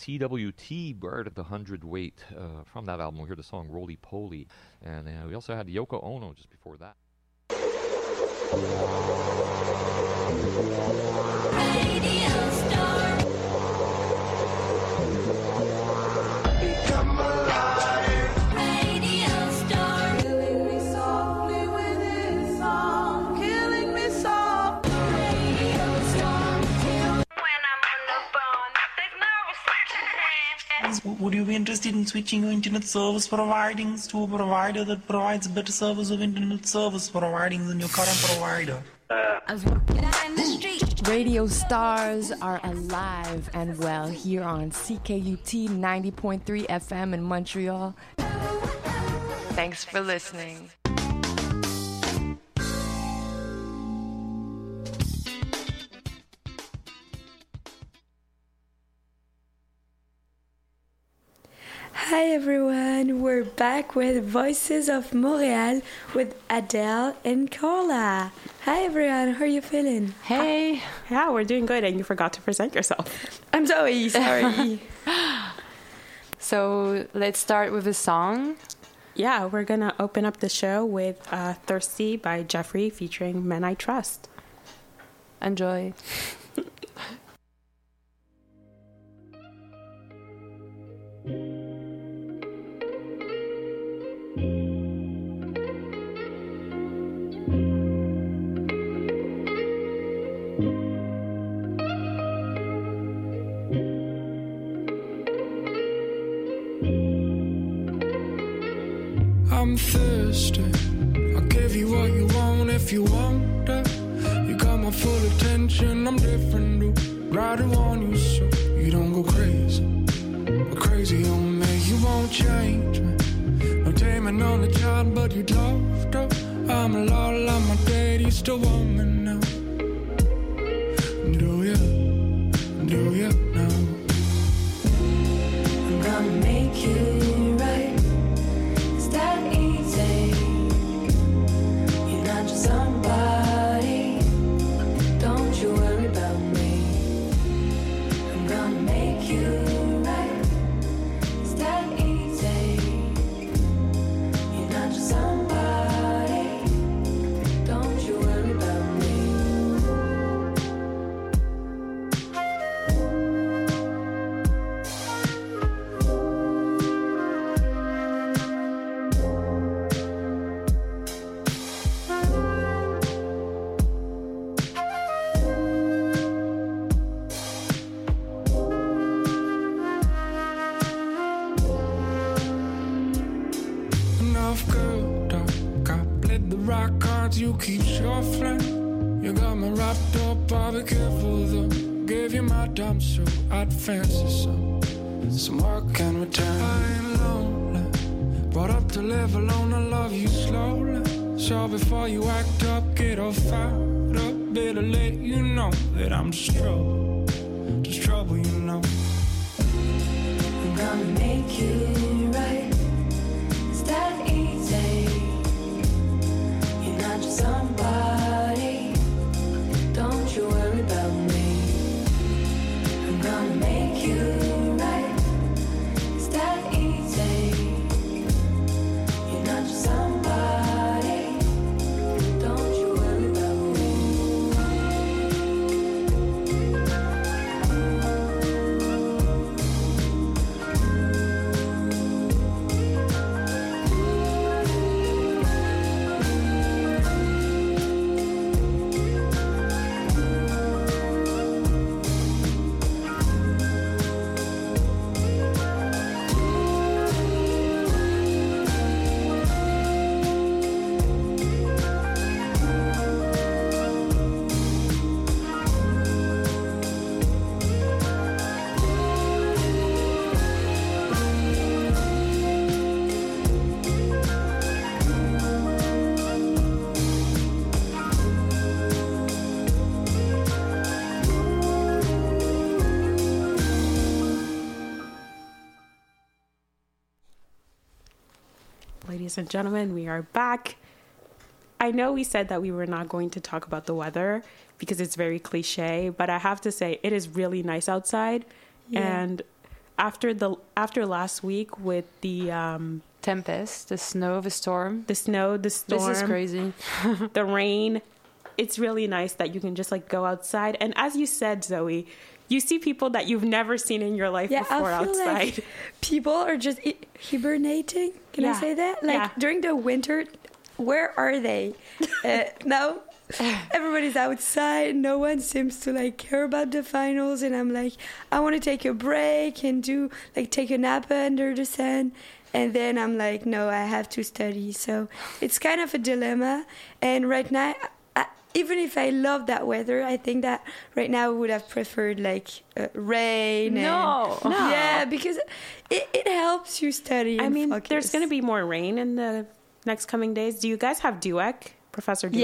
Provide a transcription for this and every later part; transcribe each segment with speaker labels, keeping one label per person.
Speaker 1: CWT, Bird at the 100 Weight. From that album, we heard the song Roly Poly. And we also had Yoko Ono just before that.
Speaker 2: Radio Star. Become alive. Radio Star. Killing me softly with his song. Killing me soft. Radio Star. When I'm on the phone, there's no reception.
Speaker 3: Would you be interested in switching your internet service providings to a provider that provides better service of internet service providings than your current provider?
Speaker 4: Radio stars are alive and well here on CKUT 90.3 FM in Montreal. Thanks for listening.
Speaker 5: Hi everyone, we're back with Voices of Montreal with Adele and Carla. Hi everyone, how are you feeling?
Speaker 6: Hey. Yeah, we're doing good, and you forgot to present yourself.
Speaker 5: I'm sorry.
Speaker 6: So let's start with a song. Yeah, we're gonna open up the show with Thirsty by Jeffrey featuring Men I Trust. Enjoy.
Speaker 7: I'm thirsty. I'll give you what you want if you want it. You got my full attention. I'm different, do right on you so you don't go crazy. Go crazy on me. You won't change me. No taming on the child, but you'd love to. I'm a lot like my dad. You still want me now. Do you? Do you now?
Speaker 2: I'm gonna make you right. It's that easy. You're not just somebody. Don't you worry about me. I'm gonna make you right. It's that easy. You're not just somebody. Don't you worry about me.
Speaker 7: Enough girl talk. I played the right cards, you keep shuffling. You got me wrapped up, I'll be careful though. Gave you my time, so I'd fancy some work and return. I ain't lonely, brought up to live alone. I love you slowly, so before you act up, get all fired up. Better let you know that I'm just trouble, you know.
Speaker 2: I'm gonna make you right. It's that easy. You're not just somebody. Don't you worry about me. I'm gonna make you right. It's that easy. You're not just somebody. Don't you worry about me.
Speaker 6: Ladies and gentlemen, we are back. I know we said that we were not going to talk about the weather because it's very cliche, but I have to say it is really nice outside. Yeah. And after last week with the
Speaker 4: Tempest, the snow, the storm.
Speaker 6: the storm,
Speaker 4: This is crazy.
Speaker 6: the rain, it's really nice that you can just like go outside. And as you said, Zoe, you see people that you've never seen in your life before
Speaker 5: I feel
Speaker 6: outside.
Speaker 5: like people are just hibernating. Can I say that? Like during the winter, where are they? Now everybody's outside. No one seems to like care about the finals, and I'm like, I want to take a break and take a nap under the sun. And then I'm like, no, I have to study. So it's kind of a dilemma. And right now, even if I love that weather, I think that right now I would have preferred like rain.
Speaker 4: No.
Speaker 5: Yeah, because it helps you study.
Speaker 6: I mean,
Speaker 5: focus.
Speaker 6: there's going to be more rain in the next coming days. Do you guys have DUEC, Professor DUEC?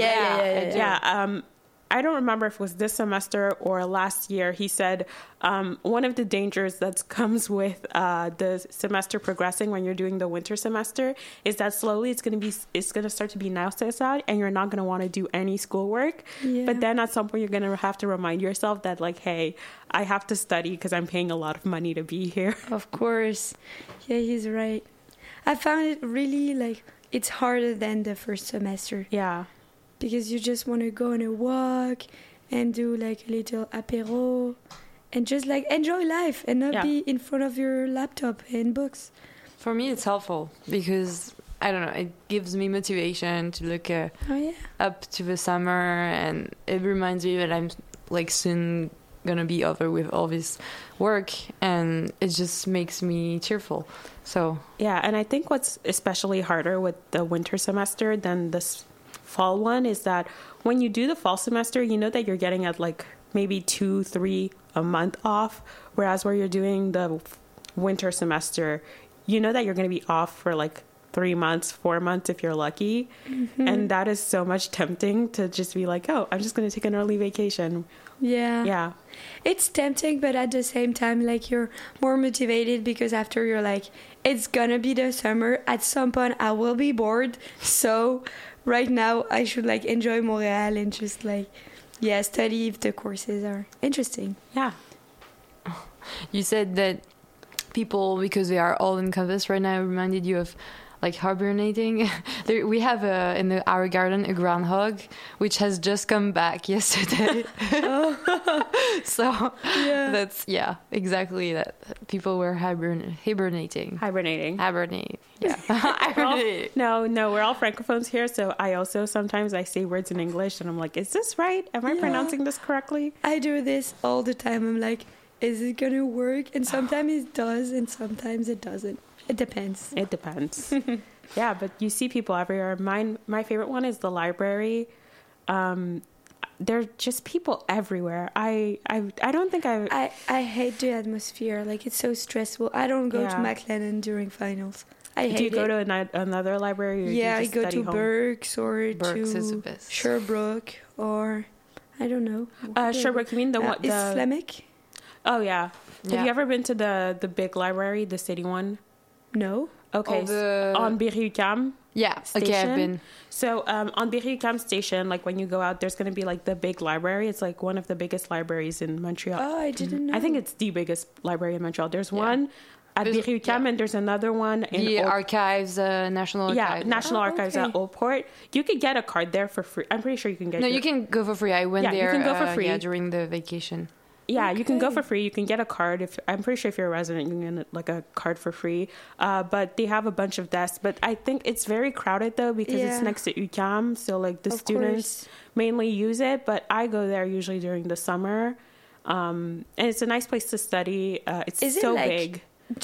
Speaker 5: Yeah.
Speaker 6: I don't remember if it was this semester or last year. He said one of the dangers that comes with the semester progressing when you're doing the winter semester is that slowly it's going to start to be nice outside, and you're not going to want to do any schoolwork.
Speaker 5: Yeah.
Speaker 6: But then at some point you're going to have to remind yourself that like, hey, I have to study because I'm paying a lot of money to be here.
Speaker 5: Of course. Yeah, he's right. I found it really like it's harder than the first semester.
Speaker 6: Yeah.
Speaker 5: Because you just want to go on a walk and do like a little apéro and just like enjoy life and not be in front of your laptop and books.
Speaker 4: For me, it's helpful because, I don't know, it gives me motivation to look up to the summer, and it reminds me that I'm like soon gonna be over with all this work, and it just makes me cheerful. So
Speaker 6: yeah, and I think what's especially harder with the winter semester than this fall one is that when you do the fall semester, you know that you're getting at like maybe 2-3 a month off, whereas where you're doing the winter semester, you know that you're going to be off for like 3 months, 4 months if you're lucky. Mm-hmm. And that is so much tempting to just be like, oh, I'm just going to take an early vacation. Yeah.
Speaker 5: It's tempting, but at the same time, like you're more motivated because after you're like, it's going to be the summer. At some point, I will be bored. So right now, I should like enjoy Montreal and just like, study if the courses are interesting.
Speaker 6: Yeah.
Speaker 4: You said that people, because they are all in campus right now, reminded you of like hibernating. We have in our garden a groundhog which has just come back yesterday. So that's exactly that. People were hibernating. Yeah.
Speaker 6: No, we're all francophones here, so I also sometimes I say words in English and I'm like, is this right? Am I pronouncing this correctly?
Speaker 5: I do this all the time. I'm like, is it gonna work? And sometimes it does and sometimes it doesn't. It depends.
Speaker 6: Yeah, but you see people everywhere. My favorite one is the library. There are just people everywhere. I don't think
Speaker 5: I hate the atmosphere. Like, it's so stressful. I don't go to McLennan during finals. I hate it.
Speaker 6: Do you go to another library? Or
Speaker 5: I go to
Speaker 6: home?
Speaker 5: Berks or
Speaker 4: Berks
Speaker 5: to
Speaker 4: is the best.
Speaker 5: Sherbrooke or I don't know.
Speaker 6: Sherbrooke, you mean the one?
Speaker 5: Is Flemic?
Speaker 6: Oh, yeah. Have you ever been to the big library, the city one?
Speaker 5: No.
Speaker 6: Okay, on Berry-UQAM.
Speaker 4: Yeah,
Speaker 6: station.
Speaker 4: okay, I've been.
Speaker 6: So on Berry-UQAM station, like when you go out, there's going to be like the big library. It's like one of the biggest libraries in Montreal.
Speaker 5: Oh, I didn't know.
Speaker 6: I think it's the biggest library in Montreal. There's one at Berry-UQAM and there's another one in
Speaker 4: the archives, National Archives.
Speaker 6: Yeah, National Archives at Old Port. You could get a card there for free. I'm pretty sure you can get.
Speaker 4: No, you can go for free. I went there.
Speaker 6: You can go for free
Speaker 4: during the vacation.
Speaker 6: Yeah, you can go for free. You can get a card. I'm pretty sure if you're a resident, you can get like a card for free. But they have a bunch of desks. But I think it's very crowded though because it's next to UQAM, so like the students mainly use it. But I go there usually during the summer, and it's a nice place to study. It's so big.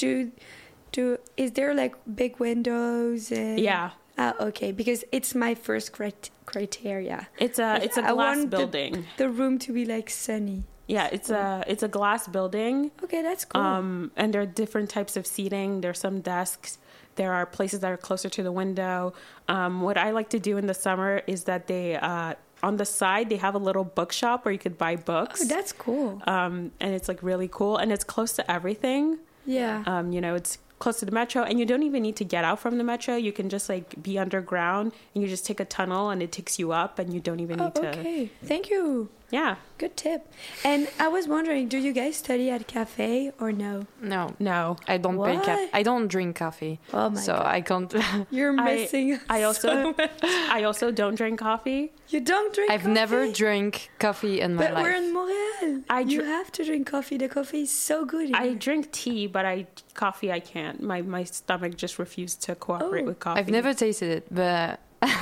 Speaker 5: Is there like big windows? And...
Speaker 6: Yeah.
Speaker 5: Okay, because it's my first criteria.
Speaker 6: It's a glass building.
Speaker 5: The room to be like sunny.
Speaker 6: Yeah, it's a glass building.
Speaker 5: Okay, that's cool.
Speaker 6: And there are different types of seating. There's some desks. There are places that are closer to the window. What I like to do in the summer is that they on the side they have a little bookshop where you could buy books.
Speaker 5: Oh, that's cool.
Speaker 6: And it's like really cool, and it's close to everything.
Speaker 5: Yeah.
Speaker 6: It's close to the metro, and you don't even need to get out from the metro. You can just like be underground, and you just take a tunnel, and it takes you up, and you don't even need to.
Speaker 5: Okay, thank you.
Speaker 6: Yeah.
Speaker 5: Good tip. And I was wondering, do you guys study at cafe or no?
Speaker 6: No.
Speaker 4: I don't
Speaker 5: What?
Speaker 4: I don't drink coffee.
Speaker 5: Oh my
Speaker 4: so
Speaker 5: God.
Speaker 4: I can't.
Speaker 5: You're missing.
Speaker 6: I also
Speaker 5: so much.
Speaker 6: I also don't drink coffee.
Speaker 5: You don't drink.
Speaker 4: I've
Speaker 5: coffee?
Speaker 4: never drank coffee in my
Speaker 5: But
Speaker 4: life.
Speaker 5: we're in Montreal. You have to drink coffee. The coffee is so good.
Speaker 6: I
Speaker 5: here.
Speaker 6: drink tea, but coffee I can't. My stomach just refused to cooperate
Speaker 5: Oh.
Speaker 6: with coffee.
Speaker 4: I've never tasted it, but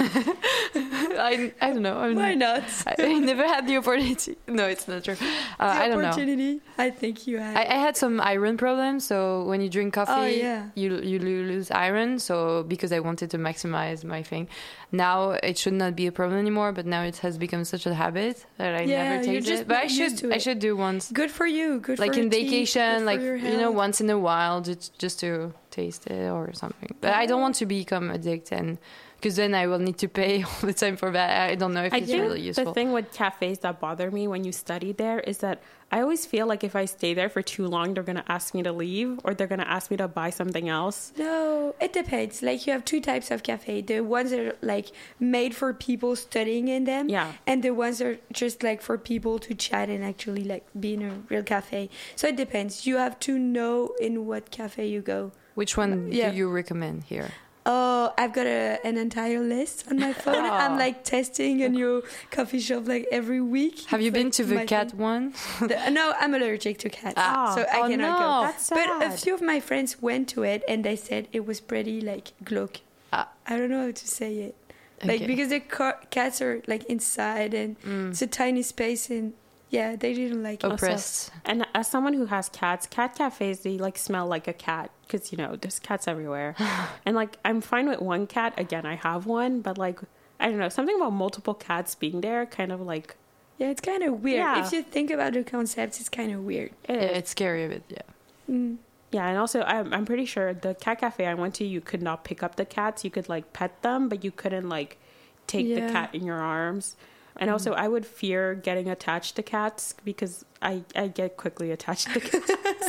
Speaker 4: I don't know.
Speaker 5: Why not?
Speaker 4: I never had the opportunity. No, it's not true. I don't know.
Speaker 5: Opportunity. I think you had.
Speaker 4: I had some iron problems, so when you drink coffee,
Speaker 5: Oh, yeah.
Speaker 4: you lose iron. So because I wanted to maximize my thing, now it should not be a problem anymore. But now it has become such a habit that I
Speaker 5: Yeah,
Speaker 4: never
Speaker 5: you're
Speaker 4: taste
Speaker 5: just
Speaker 4: it. But
Speaker 5: not used to
Speaker 4: I
Speaker 5: it.
Speaker 4: should do once,
Speaker 5: Good for you. Good
Speaker 4: like
Speaker 5: for
Speaker 4: in
Speaker 5: your teeth,
Speaker 4: vacation,
Speaker 5: good
Speaker 4: like
Speaker 5: for your health.
Speaker 4: once in a while, just to taste it or something. But I don't want to become addicted, and because then I will need to pay all the time for that. I don't know if
Speaker 6: I
Speaker 4: it's
Speaker 6: think
Speaker 4: really useful.
Speaker 6: the thing with cafes that bother me when you study there is that I always feel like if I stay there for too long, they're going to ask me to leave or they're going to ask me to buy something else.
Speaker 5: No, it depends. Like you have two types of cafe. The ones that are like made for people studying in them.
Speaker 6: Yeah.
Speaker 5: And the ones that are just like for people to chat and actually like be in a real cafe. So it depends. You have to know in what cafe you go.
Speaker 4: Which one
Speaker 5: Yeah.
Speaker 4: do you recommend here?
Speaker 5: Oh, I've got an entire list on my phone. I'm like testing a new coffee shop like every week.
Speaker 4: Have you
Speaker 5: It's,
Speaker 4: been
Speaker 5: like,
Speaker 4: to the
Speaker 5: my
Speaker 4: cat
Speaker 5: thing.
Speaker 4: one?
Speaker 5: No, I'm allergic to cats,
Speaker 6: Ah.
Speaker 5: so I
Speaker 4: Oh,
Speaker 5: cannot
Speaker 4: no.
Speaker 5: go.
Speaker 6: That's
Speaker 5: But a
Speaker 6: sad.
Speaker 5: few of my friends went to it and they said it was pretty like glauque.
Speaker 4: Ah.
Speaker 5: I don't know how to say it. Like
Speaker 4: Okay.
Speaker 5: because the cats are like inside and it's a tiny space and yeah, they didn't like it.
Speaker 4: Oppressed.
Speaker 6: And as someone who has cats, cat cafes, they like smell like a cat because, there's cats everywhere. And like, I'm fine with one cat. Again, I have one, but like, I don't know, something about multiple cats being there kind of like,
Speaker 5: Yeah, it's kind of weird.
Speaker 6: Yeah.
Speaker 5: If you think about the concept, it's kind of weird.
Speaker 6: it
Speaker 4: Yeah,
Speaker 6: is.
Speaker 4: it's scary a bit, yeah.
Speaker 5: Mm.
Speaker 6: Yeah, and also I'm pretty sure the cat cafe I went to, you could not pick up the cats. You could like pet them, but you couldn't like take the
Speaker 5: Yeah.
Speaker 6: cat in your arms. And also, I would fear getting attached to cats because I get quickly attached to cats.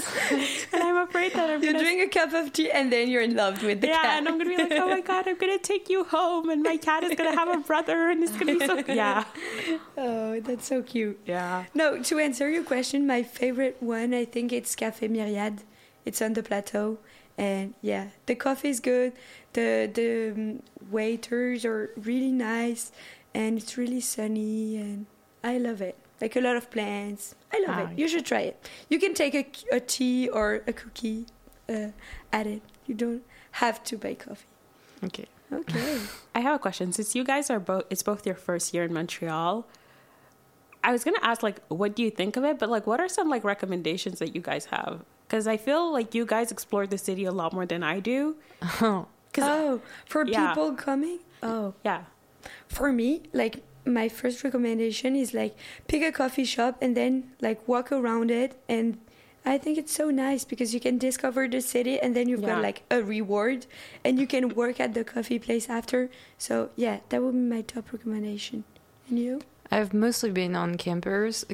Speaker 6: And I'm afraid that I'm
Speaker 5: You
Speaker 6: gonna...
Speaker 5: drink a cup of tea and then you're in love with the
Speaker 6: yeah,
Speaker 5: cat.
Speaker 6: and I'm going to be like, oh my God, I'm going to take you home. And my cat is going to have a brother and it's going to be so... Yeah.
Speaker 5: Oh, that's so cute.
Speaker 6: Yeah.
Speaker 5: No, to answer your question, my favorite one, I think it's Café Myriade. It's on the plateau. And yeah, the coffee is good. The waiters are really nice. And it's really sunny. And I love it. Like a lot of plants. I love it. You should try it. You can take a tea or a cookie at it. You don't have to buy coffee.
Speaker 4: Okay.
Speaker 5: Okay.
Speaker 6: I have a question. Since you guys are it's both your first year in Montreal, I was going to ask, like, what do you think of it? But, like, what are some, like, recommendations that you guys have? Because I feel like you guys explore the city a lot more than I do.
Speaker 5: Oh, for
Speaker 6: Yeah.
Speaker 5: people coming? Oh.
Speaker 6: Yeah.
Speaker 5: For me, like, my first recommendation is, like, pick a coffee shop and then, like, walk around it. And I think it's so nice because you can discover the city and then you've
Speaker 6: Yeah.
Speaker 5: got, like, a reward. And you can work at the coffee place after. So, yeah, that would be my top recommendation. And you?
Speaker 4: I've mostly been on campus,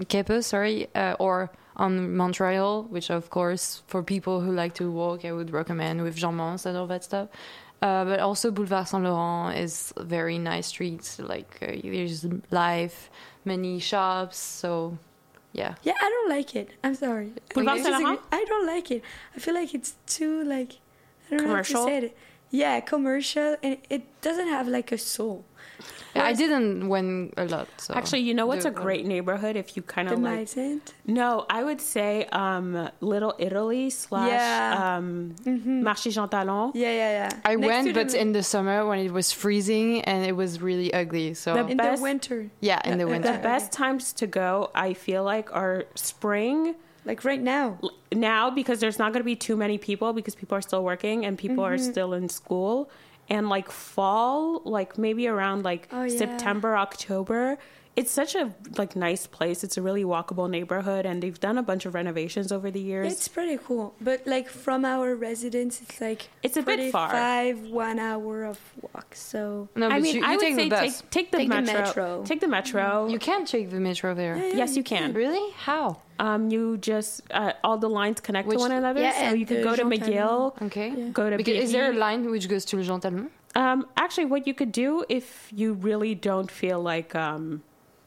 Speaker 4: or on Montreal, which of course for people who like to walk, I would recommend with Jean Mance and all that stuff. But also Boulevard Saint Laurent is very nice streets. Like there's life, many shops. So yeah.
Speaker 5: Yeah, I don't like it. I'm sorry.
Speaker 6: Boulevard Saint Laurent?
Speaker 5: I don't like it. I feel like it's too, like, I don't
Speaker 6: Commercial?
Speaker 5: know how to say it. Yeah, commercial, and it doesn't have, like, a soul.
Speaker 4: I didn't win a lot. So
Speaker 6: Actually, you know what's a great neighborhood if you kind
Speaker 5: The
Speaker 6: of, like...
Speaker 5: Maison.
Speaker 6: No, I would say Little Italy /
Speaker 5: Yeah.
Speaker 6: Marché Jean Talon.
Speaker 5: Yeah.
Speaker 4: I
Speaker 5: Next
Speaker 4: went,
Speaker 5: to
Speaker 4: but
Speaker 5: the-
Speaker 4: in the summer when it was freezing and it was really ugly. So
Speaker 6: The
Speaker 5: in
Speaker 6: best-
Speaker 5: the winter.
Speaker 4: yeah, in the winter.
Speaker 6: The best times to go, I feel like, are spring...
Speaker 5: Like right now.
Speaker 6: Now, because there's not going to be too many people because people are still working and people are still in school. And like fall, like maybe around like
Speaker 5: Oh, yeah.
Speaker 6: September, October. It's such a like nice place. It's a really walkable neighborhood and they've done a bunch of renovations over the years.
Speaker 5: It's pretty cool. But like from our residence, it's like
Speaker 6: It's a bit far.
Speaker 5: 1 hour of walk. So
Speaker 4: No, but
Speaker 6: I mean,
Speaker 4: you
Speaker 6: I would
Speaker 4: take
Speaker 6: say
Speaker 4: the bus.
Speaker 6: take the
Speaker 5: Take the
Speaker 6: metro.
Speaker 5: metro.
Speaker 6: Take the metro.
Speaker 4: You can take the metro there.
Speaker 6: Yes, you can.
Speaker 4: Really? How?
Speaker 6: You just all the lines connect
Speaker 4: Which-
Speaker 6: to one another.
Speaker 5: Yeah,
Speaker 6: so
Speaker 5: and
Speaker 6: you could
Speaker 5: the
Speaker 6: go to
Speaker 5: Jean
Speaker 6: McGill.
Speaker 4: Okay.
Speaker 6: Go to
Speaker 4: Because is there a
Speaker 6: Berry.
Speaker 4: line which goes to Jean Talon?
Speaker 6: Actually, what you could do if you really don't feel like,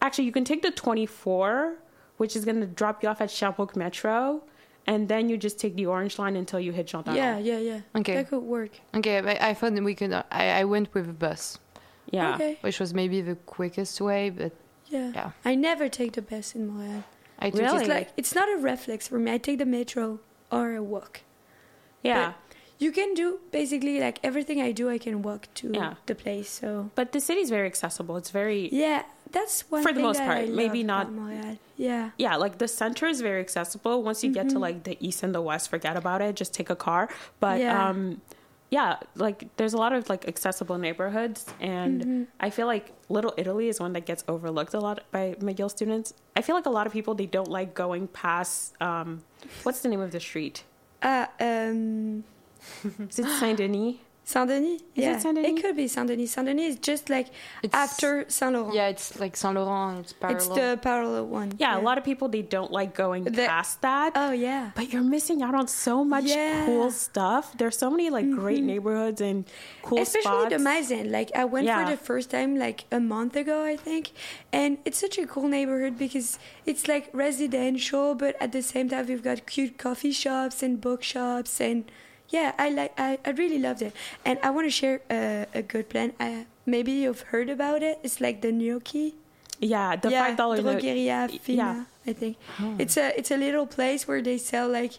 Speaker 6: Actually, you can take the 24, which is going to drop you off at Sherbrooke Metro, and then you just take the Orange Line until you hit Jean Talon.
Speaker 5: Yeah.
Speaker 4: Okay.
Speaker 5: That could work.
Speaker 4: Okay, but I thought that we could. I went with a bus,
Speaker 6: Yeah.
Speaker 5: Okay.
Speaker 4: which was maybe the quickest way, but
Speaker 5: Yeah.
Speaker 4: Yeah.
Speaker 5: I never take the bus in Montreal.
Speaker 4: I took
Speaker 6: Really?
Speaker 4: it.
Speaker 5: It's like it's not a reflex for me. I take the metro or a walk.
Speaker 6: Yeah.
Speaker 5: You can do basically like everything I do. I can walk to
Speaker 6: Yeah.
Speaker 5: the place. So
Speaker 6: But the city's very accessible. It's very...
Speaker 5: yeah, that's one
Speaker 6: For the
Speaker 5: thing
Speaker 6: most
Speaker 5: that
Speaker 6: part,
Speaker 5: I
Speaker 6: maybe
Speaker 5: love
Speaker 6: not-
Speaker 5: about Montreal. Yeah.
Speaker 6: Yeah, like the center is very accessible. Once you get to like the east and the west, forget about it. Just take a car. But
Speaker 5: Yeah.
Speaker 6: yeah, like there's a lot of like accessible neighborhoods, and I feel like Little Italy is one that gets overlooked a lot by McGill students. I feel like a lot of people, they don't like going past what's the name of the street? Is it Saint Denis?
Speaker 5: Saint-Denis?
Speaker 6: Is it Saint-Denis?
Speaker 5: It could be Saint-Denis. Saint-Denis is just like
Speaker 4: It's-
Speaker 5: after Saint-Laurent.
Speaker 4: Yeah, it's like Saint Laurent. It's parallel.
Speaker 5: It's the parallel one.
Speaker 6: Yeah, a lot of people, they don't like going past that.
Speaker 5: Oh, yeah.
Speaker 6: But you're missing out on so much
Speaker 5: Yeah.
Speaker 6: cool stuff. There's so many like great neighborhoods and cool
Speaker 5: Especially
Speaker 6: spots.
Speaker 5: the Mazen. Like, I went
Speaker 6: Yeah.
Speaker 5: for the first time like a month ago, I think. And it's such a cool neighborhood because it's like residential, but at the same time, we've got cute coffee shops and bookshops. And yeah, I really loved it. And I want to share a good plan. Maybe you've heard about it. It's like the gnocchi.
Speaker 6: Yeah, the $5 note.
Speaker 5: Drogeria Fina,
Speaker 6: Yeah.
Speaker 5: I think. It's a little place where they sell like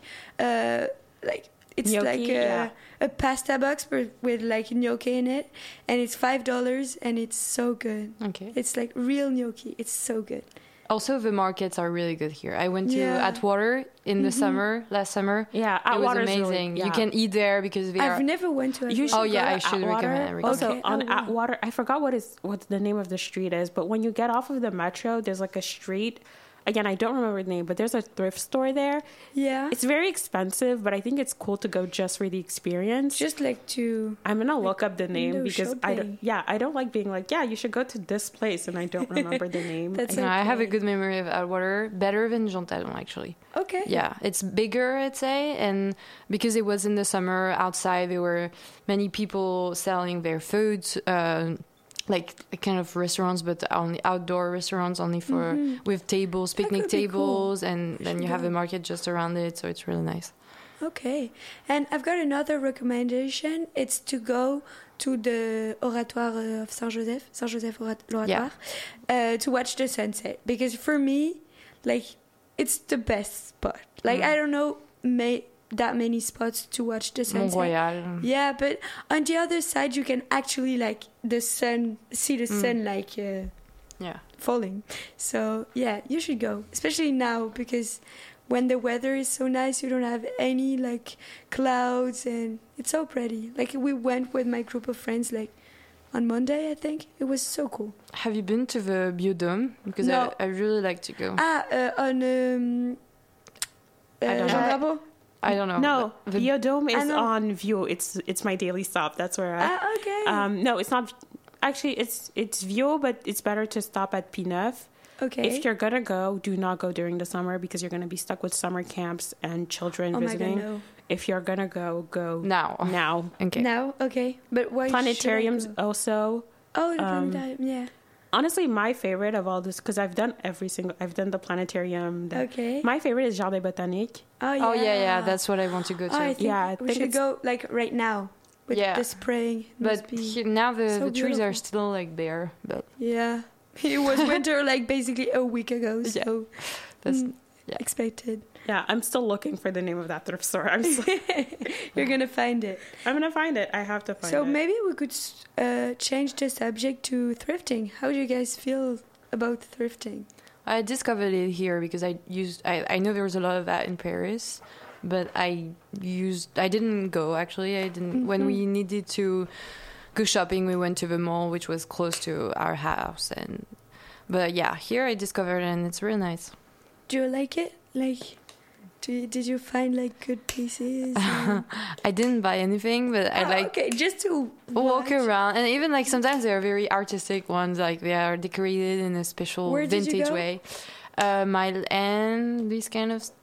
Speaker 5: it's
Speaker 6: Gnocchi,
Speaker 5: like
Speaker 6: yeah.
Speaker 5: a pasta box with like gnocchi in it, and it's $5 and it's so good.
Speaker 4: Okay.
Speaker 5: It's like real gnocchi. It's so good.
Speaker 4: Also, the markets are really good here. I went to
Speaker 5: Yeah.
Speaker 4: Atwater in the last summer.
Speaker 6: Yeah,
Speaker 4: It was
Speaker 6: Atwater's really-
Speaker 4: amazing.
Speaker 6: yeah.
Speaker 4: You can eat there because they are.
Speaker 5: I've never went to.
Speaker 6: You
Speaker 5: Atwater.
Speaker 6: should
Speaker 4: Oh, yeah,
Speaker 6: go
Speaker 4: I
Speaker 6: to
Speaker 4: should
Speaker 6: Atwater.
Speaker 4: recommend it.
Speaker 6: Also,
Speaker 5: Okay.
Speaker 6: on
Speaker 5: Oh, wow.
Speaker 6: Atwater, I forgot what the name of the street is, but when you get off of the metro, there's like a street. Again, I don't remember the name, but there's a thrift store there.
Speaker 5: Yeah,
Speaker 6: It's very expensive, but I think it's cool to go just for the experience.
Speaker 5: just like to.
Speaker 6: I'm gonna look up the name
Speaker 5: window
Speaker 6: because
Speaker 5: shopping.
Speaker 6: I don't like being like, yeah, you should go to this place, and I don't remember the name.
Speaker 5: That's
Speaker 4: No, I have a
Speaker 5: okay.
Speaker 4: good memory of Atwater. Better than Jean Talon, actually.
Speaker 5: Okay.
Speaker 4: Yeah, it's bigger, I'd say, and because it was in the summer outside, there were many people selling their foods, like kind of restaurants, but only outdoor restaurants, only for with tables, picnic
Speaker 5: could be cool.
Speaker 4: tables, and then you have a market just around it, so it's really nice.
Speaker 5: Okay. And I've got another recommendation. It's to go to the Oratoire of Saint-Joseph Oratoire, to watch the sunset. Because for me, like, it's the best spot. Like, I don't know that many spots to watch the sunset.
Speaker 4: Mont-Royal.
Speaker 5: Yeah, but on the other side, you can actually, like, see the sun, like,
Speaker 4: Yeah.
Speaker 5: falling. So, yeah, you should go. Especially now, because when the weather is so nice, you don't have any like clouds, and it's so pretty. Like, we went with my group of friends like on Monday, I think. It was so cool.
Speaker 4: Have you been to the Biodome? Because
Speaker 5: No.
Speaker 4: I really like to go.
Speaker 5: On
Speaker 4: I don't
Speaker 5: Jean
Speaker 4: know.
Speaker 5: Drapeau?
Speaker 4: I don't know.
Speaker 6: No,
Speaker 4: but the-
Speaker 6: Biodome
Speaker 5: I
Speaker 6: is
Speaker 5: know.
Speaker 6: on View. It's my daily stop. That's where I.
Speaker 5: Okay.
Speaker 6: No, it's not. Actually, it's View, but it's better to stop at P9.
Speaker 5: okay.
Speaker 6: If you're gonna go, do not go during the summer because you're gonna be stuck with summer camps and children
Speaker 5: oh my
Speaker 6: visiting.
Speaker 5: god, no.
Speaker 6: If you're gonna go
Speaker 4: Now.
Speaker 6: now.
Speaker 4: Okay.
Speaker 5: Now, okay. But why should I
Speaker 6: Planetariums
Speaker 5: go?
Speaker 6: also.
Speaker 5: Oh, the planetarium, yeah.
Speaker 6: Honestly, my favorite of all this, because I've done the planetarium.
Speaker 5: Okay.
Speaker 6: My favorite is Jardin Botanique.
Speaker 5: Oh, yeah.
Speaker 4: Oh yeah, that's what I want to go to.
Speaker 5: Oh, I think
Speaker 6: Yeah, I
Speaker 5: we
Speaker 6: think
Speaker 5: should
Speaker 6: it's-
Speaker 5: go like right now with
Speaker 4: Yeah.
Speaker 5: the spring. It must
Speaker 4: But
Speaker 5: be-
Speaker 4: now the
Speaker 5: so
Speaker 4: trees are
Speaker 5: beautiful.
Speaker 4: still like bare. But
Speaker 5: yeah. It was winter like basically a week ago, so
Speaker 4: that's yeah.
Speaker 5: expected.
Speaker 6: Yeah, I'm still looking for the name of that thrift store.
Speaker 5: You're gonna find it.
Speaker 6: I'm gonna find it. I have to find it.
Speaker 5: So maybe we could change the subject to thrifting. How do you guys feel about thrifting?
Speaker 4: I discovered it here because I know there was a lot of that in Paris, but I didn't go actually. I didn't when we needed to go shopping. We went to the mall, which was close to our house, but yeah, here I discovered it and it's really nice.
Speaker 5: Do you like it? Like, did you find like good pieces?
Speaker 4: I didn't buy anything, but I like
Speaker 5: okay, just to
Speaker 4: walk
Speaker 5: watch.
Speaker 4: around, and even like sometimes they are very artistic ones, like they are decorated in a special
Speaker 5: Where did you
Speaker 4: vintage
Speaker 5: go?
Speaker 4: way. Mile End, these kind of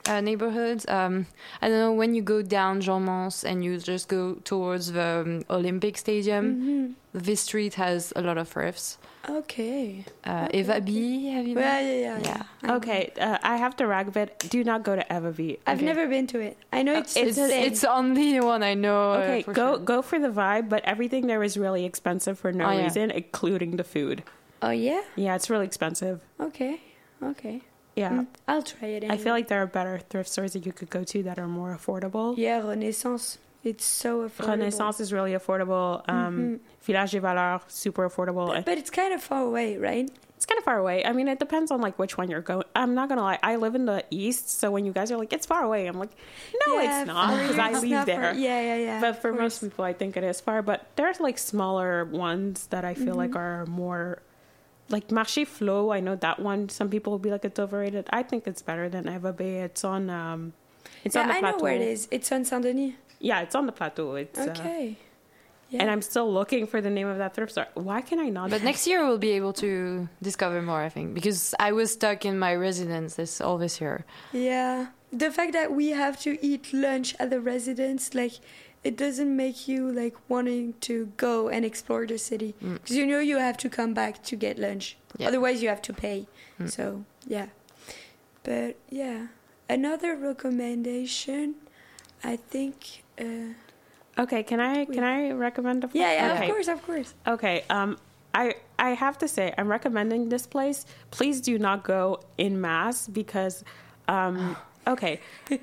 Speaker 4: neighborhoods. I don't know, when you go down Jean Mance and you just go towards the Olympic Stadium, this street has a lot of thrifts.
Speaker 5: Okay.
Speaker 4: Eva B, have you been?
Speaker 5: Yeah.
Speaker 6: Okay, I have to rag a bit. Do not go to Eva B.
Speaker 5: I've never been to it. I know
Speaker 4: It's only the one I know.
Speaker 6: Okay, go for the vibe, but everything there is really expensive for no reason, including the food.
Speaker 5: Oh, yeah?
Speaker 6: Yeah, it's really expensive.
Speaker 5: Okay.
Speaker 6: Yeah.
Speaker 5: I'll try it anyway.
Speaker 6: I feel like there are better thrift stores that you could go to that are more affordable.
Speaker 5: Yeah, Renaissance. It's so affordable.
Speaker 6: Renaissance is really affordable. Village des Valeurs, super affordable.
Speaker 5: But it's kind of far away, right?
Speaker 6: It's kind of far away. I mean, it depends on like which one you're going. I'm not gonna lie. I live in the east, so when you guys are like, it's far away, I'm like, no, it's not, because I live there.
Speaker 5: Yeah.
Speaker 6: But for most people, I think it is far. But there's like smaller ones that I feel like are more. Like Marché Flo, I know that one. Some people will be like it's overrated. I think it's better than Eva Bay. It's on. It's on the plateau.
Speaker 5: I know where it is. It's on Saint Denis.
Speaker 6: Yeah, it's on the plateau. It's
Speaker 5: okay.
Speaker 6: And I'm still looking for the name of that thrift store. Why can I not?
Speaker 4: But next year we'll be able to discover more, I think, because I was stuck in my residence all this year.
Speaker 5: Yeah, the fact that we have to eat lunch at the residence, like, it doesn't make you like wanting to go and explore the city, because you know you have to come back to get lunch. Yeah. Otherwise, you have to pay. So yeah, but yeah, another recommendation, I think.
Speaker 6: Okay, can I recommend a place?
Speaker 5: Yeah,
Speaker 6: okay.
Speaker 5: Of course.
Speaker 6: Okay, I have to say, I'm recommending this place. Please do not go in mass because, okay.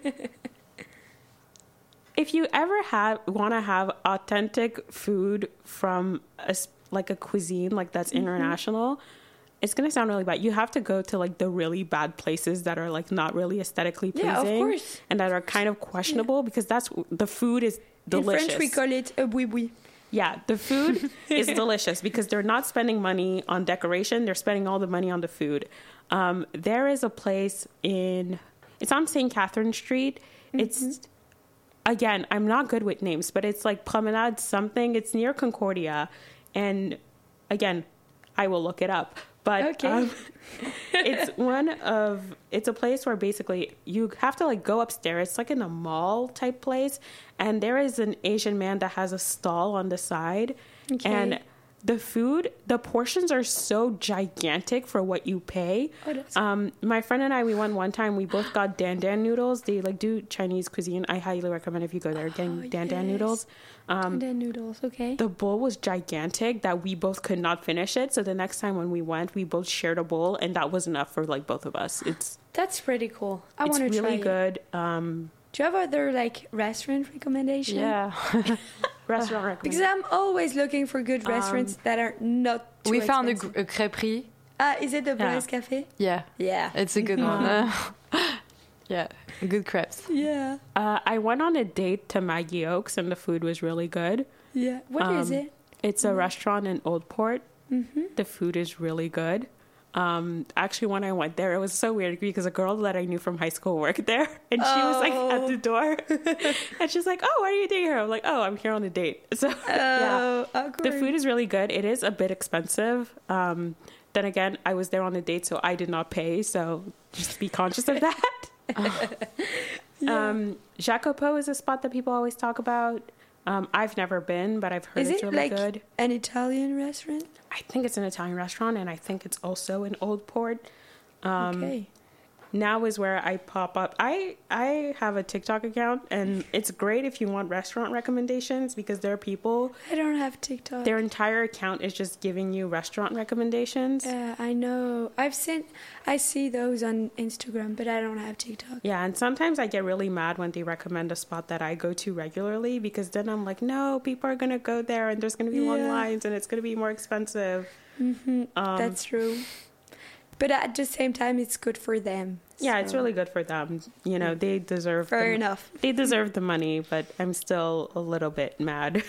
Speaker 6: If you ever want to have authentic food from a cuisine like that's international, it's going to sound really bad. You have to go to like the really bad places that are like not really aesthetically pleasing,
Speaker 5: of course,
Speaker 6: and that are kind of questionable because the food is delicious.
Speaker 5: In French, we call it a boui-boui.
Speaker 6: Yeah, the food is delicious because they're not spending money on decoration. They're spending all the money on the food. There is a place it's on St. Catherine Street. It's, again, I'm not good with names, but it's like Promenade something. It's near Concordia. And again, I will look it up. But it's a place where basically you have to like go upstairs. It's like in a mall type place. And there is an Asian man that has a stall on the side. Okay. And the portions are so gigantic for what you pay. My friend and I, we went one time. We both got Dan Dan noodles. They like do Chinese cuisine. I highly recommend if you go there getting Dan Dan noodles.
Speaker 5: Dan Dan noodles, okay.
Speaker 6: The bowl was gigantic that we both could not finish it. So the next time when we went, we both shared a bowl, and that was enough for like both of us.
Speaker 5: That's pretty cool. I want to try it. It's really
Speaker 6: good.
Speaker 5: Do you have other like restaurant recommendations?
Speaker 4: Yeah.
Speaker 6: Restaurant recommendations.
Speaker 5: Because I'm always looking for good restaurants that are not too
Speaker 4: expensive.
Speaker 5: We
Speaker 4: found a crêperie.
Speaker 5: Is it the Blaise Café?
Speaker 4: Yeah.
Speaker 5: Yeah.
Speaker 4: It's a good one. Yeah. Good crepes.
Speaker 5: Yeah.
Speaker 6: I went on a date to Maggie Oaks and the food was really good.
Speaker 5: Yeah. What is it?
Speaker 6: It's a restaurant in Old Port. The food is really good. Actually, when I went there, it was so weird because a girl that I knew from high school worked there, and she was like at the door, and she's like, "Oh, what are you doing here?" I'm like, "Oh, I'm here on a date." So yeah, the food is really good. It is a bit expensive. Then again, I was there on a date, so I did not pay. So just be conscious of that. Jacopo is a spot that people always talk about. I've never been, but I've heard it's really good. Is it like
Speaker 5: an Italian restaurant?
Speaker 6: I think it's an Italian restaurant, and I think it's also in Old Port.
Speaker 5: Okay.
Speaker 6: Now is where I pop up. I have a TikTok account, and it's great if you want restaurant recommendations because there are people.
Speaker 5: I don't have TikTok.
Speaker 6: Their entire account is just giving you restaurant recommendations.
Speaker 5: Yeah, I know. I see those on Instagram, but I don't have TikTok.
Speaker 6: Yeah, and sometimes I get really mad when they recommend a spot that I go to regularly because then I'm like, no, people are going to go there and there's going to be long lines and it's going to be more expensive.
Speaker 5: That's true. But at the same time, it's good for them.
Speaker 6: Yeah, it's really good for them. You know, they deserve...
Speaker 5: Fair enough.
Speaker 6: They deserve the money, but I'm still a little bit mad.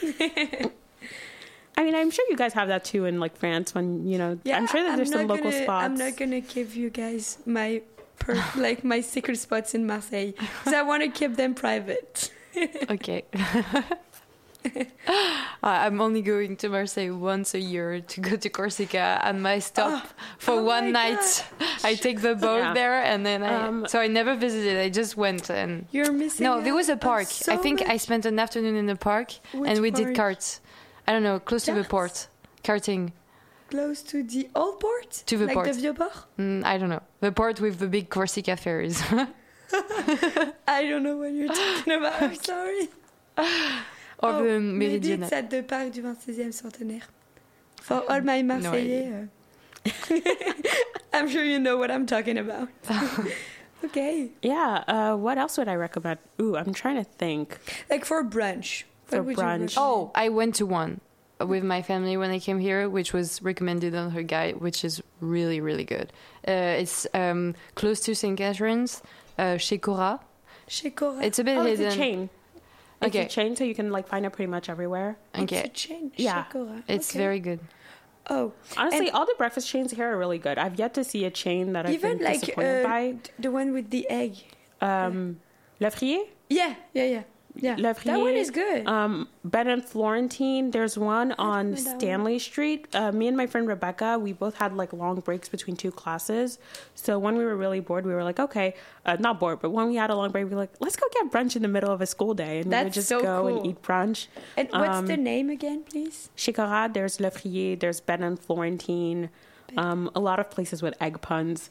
Speaker 6: I mean, I'm sure you guys have that too in like France when, you know... Yeah, I'm sure that there's some local spots.
Speaker 5: I'm not going to give you guys my my secret spots in Marseille because I want to keep them private.
Speaker 4: Okay. I'm only going to Marseille once a year to go to Corsica, and my stop for one night. I take the boat there, and then so I never visited. I just went, and
Speaker 5: you're missing.
Speaker 4: No, there was a park.
Speaker 5: So
Speaker 4: I think
Speaker 5: much.
Speaker 4: I spent an afternoon in the park, and we did karts. I don't know, close to the port, karting.
Speaker 5: Close to the old port?
Speaker 4: To the
Speaker 5: like
Speaker 4: port.
Speaker 5: the vieux port?
Speaker 4: I don't know. The port with the big Corsica ferries.
Speaker 5: I don't know what you're talking about. I'm sorry.
Speaker 4: Or the
Speaker 5: maybe
Speaker 4: Méridional.
Speaker 5: it's at the Parc du 26e centenaire. For all my Marseillais. I'm sure you know what I'm talking about. Okay.
Speaker 6: Yeah. What else would I recommend? Ooh, I'm trying to think.
Speaker 5: Like for brunch.
Speaker 6: For
Speaker 5: What would you
Speaker 6: brunch.
Speaker 5: recommend?
Speaker 4: Oh, I went to one with my family when I came here, which was recommended on her guide, which is really, really good. It's close to St. Catherine's, chez Cora.
Speaker 5: Chez Cora.
Speaker 6: It's
Speaker 4: a bit hidden.
Speaker 6: It's a chain. It's
Speaker 4: Okay.
Speaker 6: a chain, so you can like find it pretty much everywhere.
Speaker 5: It's
Speaker 4: Okay.
Speaker 5: a chain.
Speaker 6: Yeah.
Speaker 5: Chez Cora.
Speaker 4: It's
Speaker 5: Okay.
Speaker 4: very good.
Speaker 5: Oh.
Speaker 6: Honestly,
Speaker 5: And
Speaker 6: all the breakfast chains here are really good. I've yet to see a chain that I've
Speaker 5: even
Speaker 6: been
Speaker 5: like
Speaker 6: disappointed by.
Speaker 5: the one with the egg.
Speaker 6: Le Frier?
Speaker 5: Yeah.
Speaker 6: Le
Speaker 5: That one is good.
Speaker 6: Ben and Florentine. There's one on
Speaker 5: know that one.
Speaker 6: Stanley Street. Me and my friend Rebecca, we both had like long breaks between two classes. So when we were really bored, we were like, okay, not bored, but when we had a long break, we were like, let's go get brunch in the middle of a school day. And we would
Speaker 5: That's
Speaker 6: just
Speaker 5: so
Speaker 6: go
Speaker 5: cool.
Speaker 6: and eat brunch.
Speaker 5: And what's the name again, please?
Speaker 6: Chez Cora, there's Le Frier, there's Ben and Florentine. A lot of places with egg puns.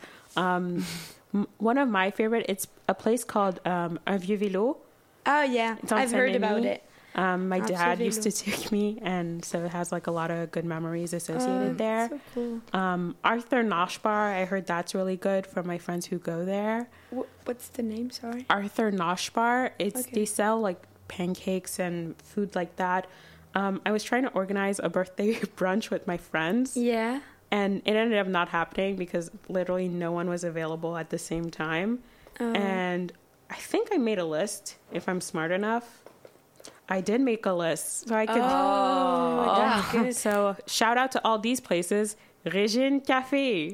Speaker 6: One of my favorite, it's a place called Un Vieux Vélo.
Speaker 5: Oh, yeah.
Speaker 6: It's on
Speaker 5: I've heard
Speaker 6: Saint-Denis.
Speaker 5: about it.
Speaker 6: My dad
Speaker 5: Absolutely.
Speaker 6: used to take me, and so it has like a lot of good memories associated there.
Speaker 5: So cool.
Speaker 6: Arthur Nosh Bar, I heard that's really good from my friends who go there.
Speaker 5: What's the name? Sorry.
Speaker 6: Arthur Nosh Bar,
Speaker 5: Okay.
Speaker 6: they sell like pancakes and food like that. I was trying to organize a birthday brunch with my friends,
Speaker 5: Yeah.
Speaker 6: and it ended up not happening because literally no one was available at the same time. And I think I made a list if I'm smart enough. I did make a list, so I could.
Speaker 5: that's good.
Speaker 6: So shout out to all these places: Régine Café,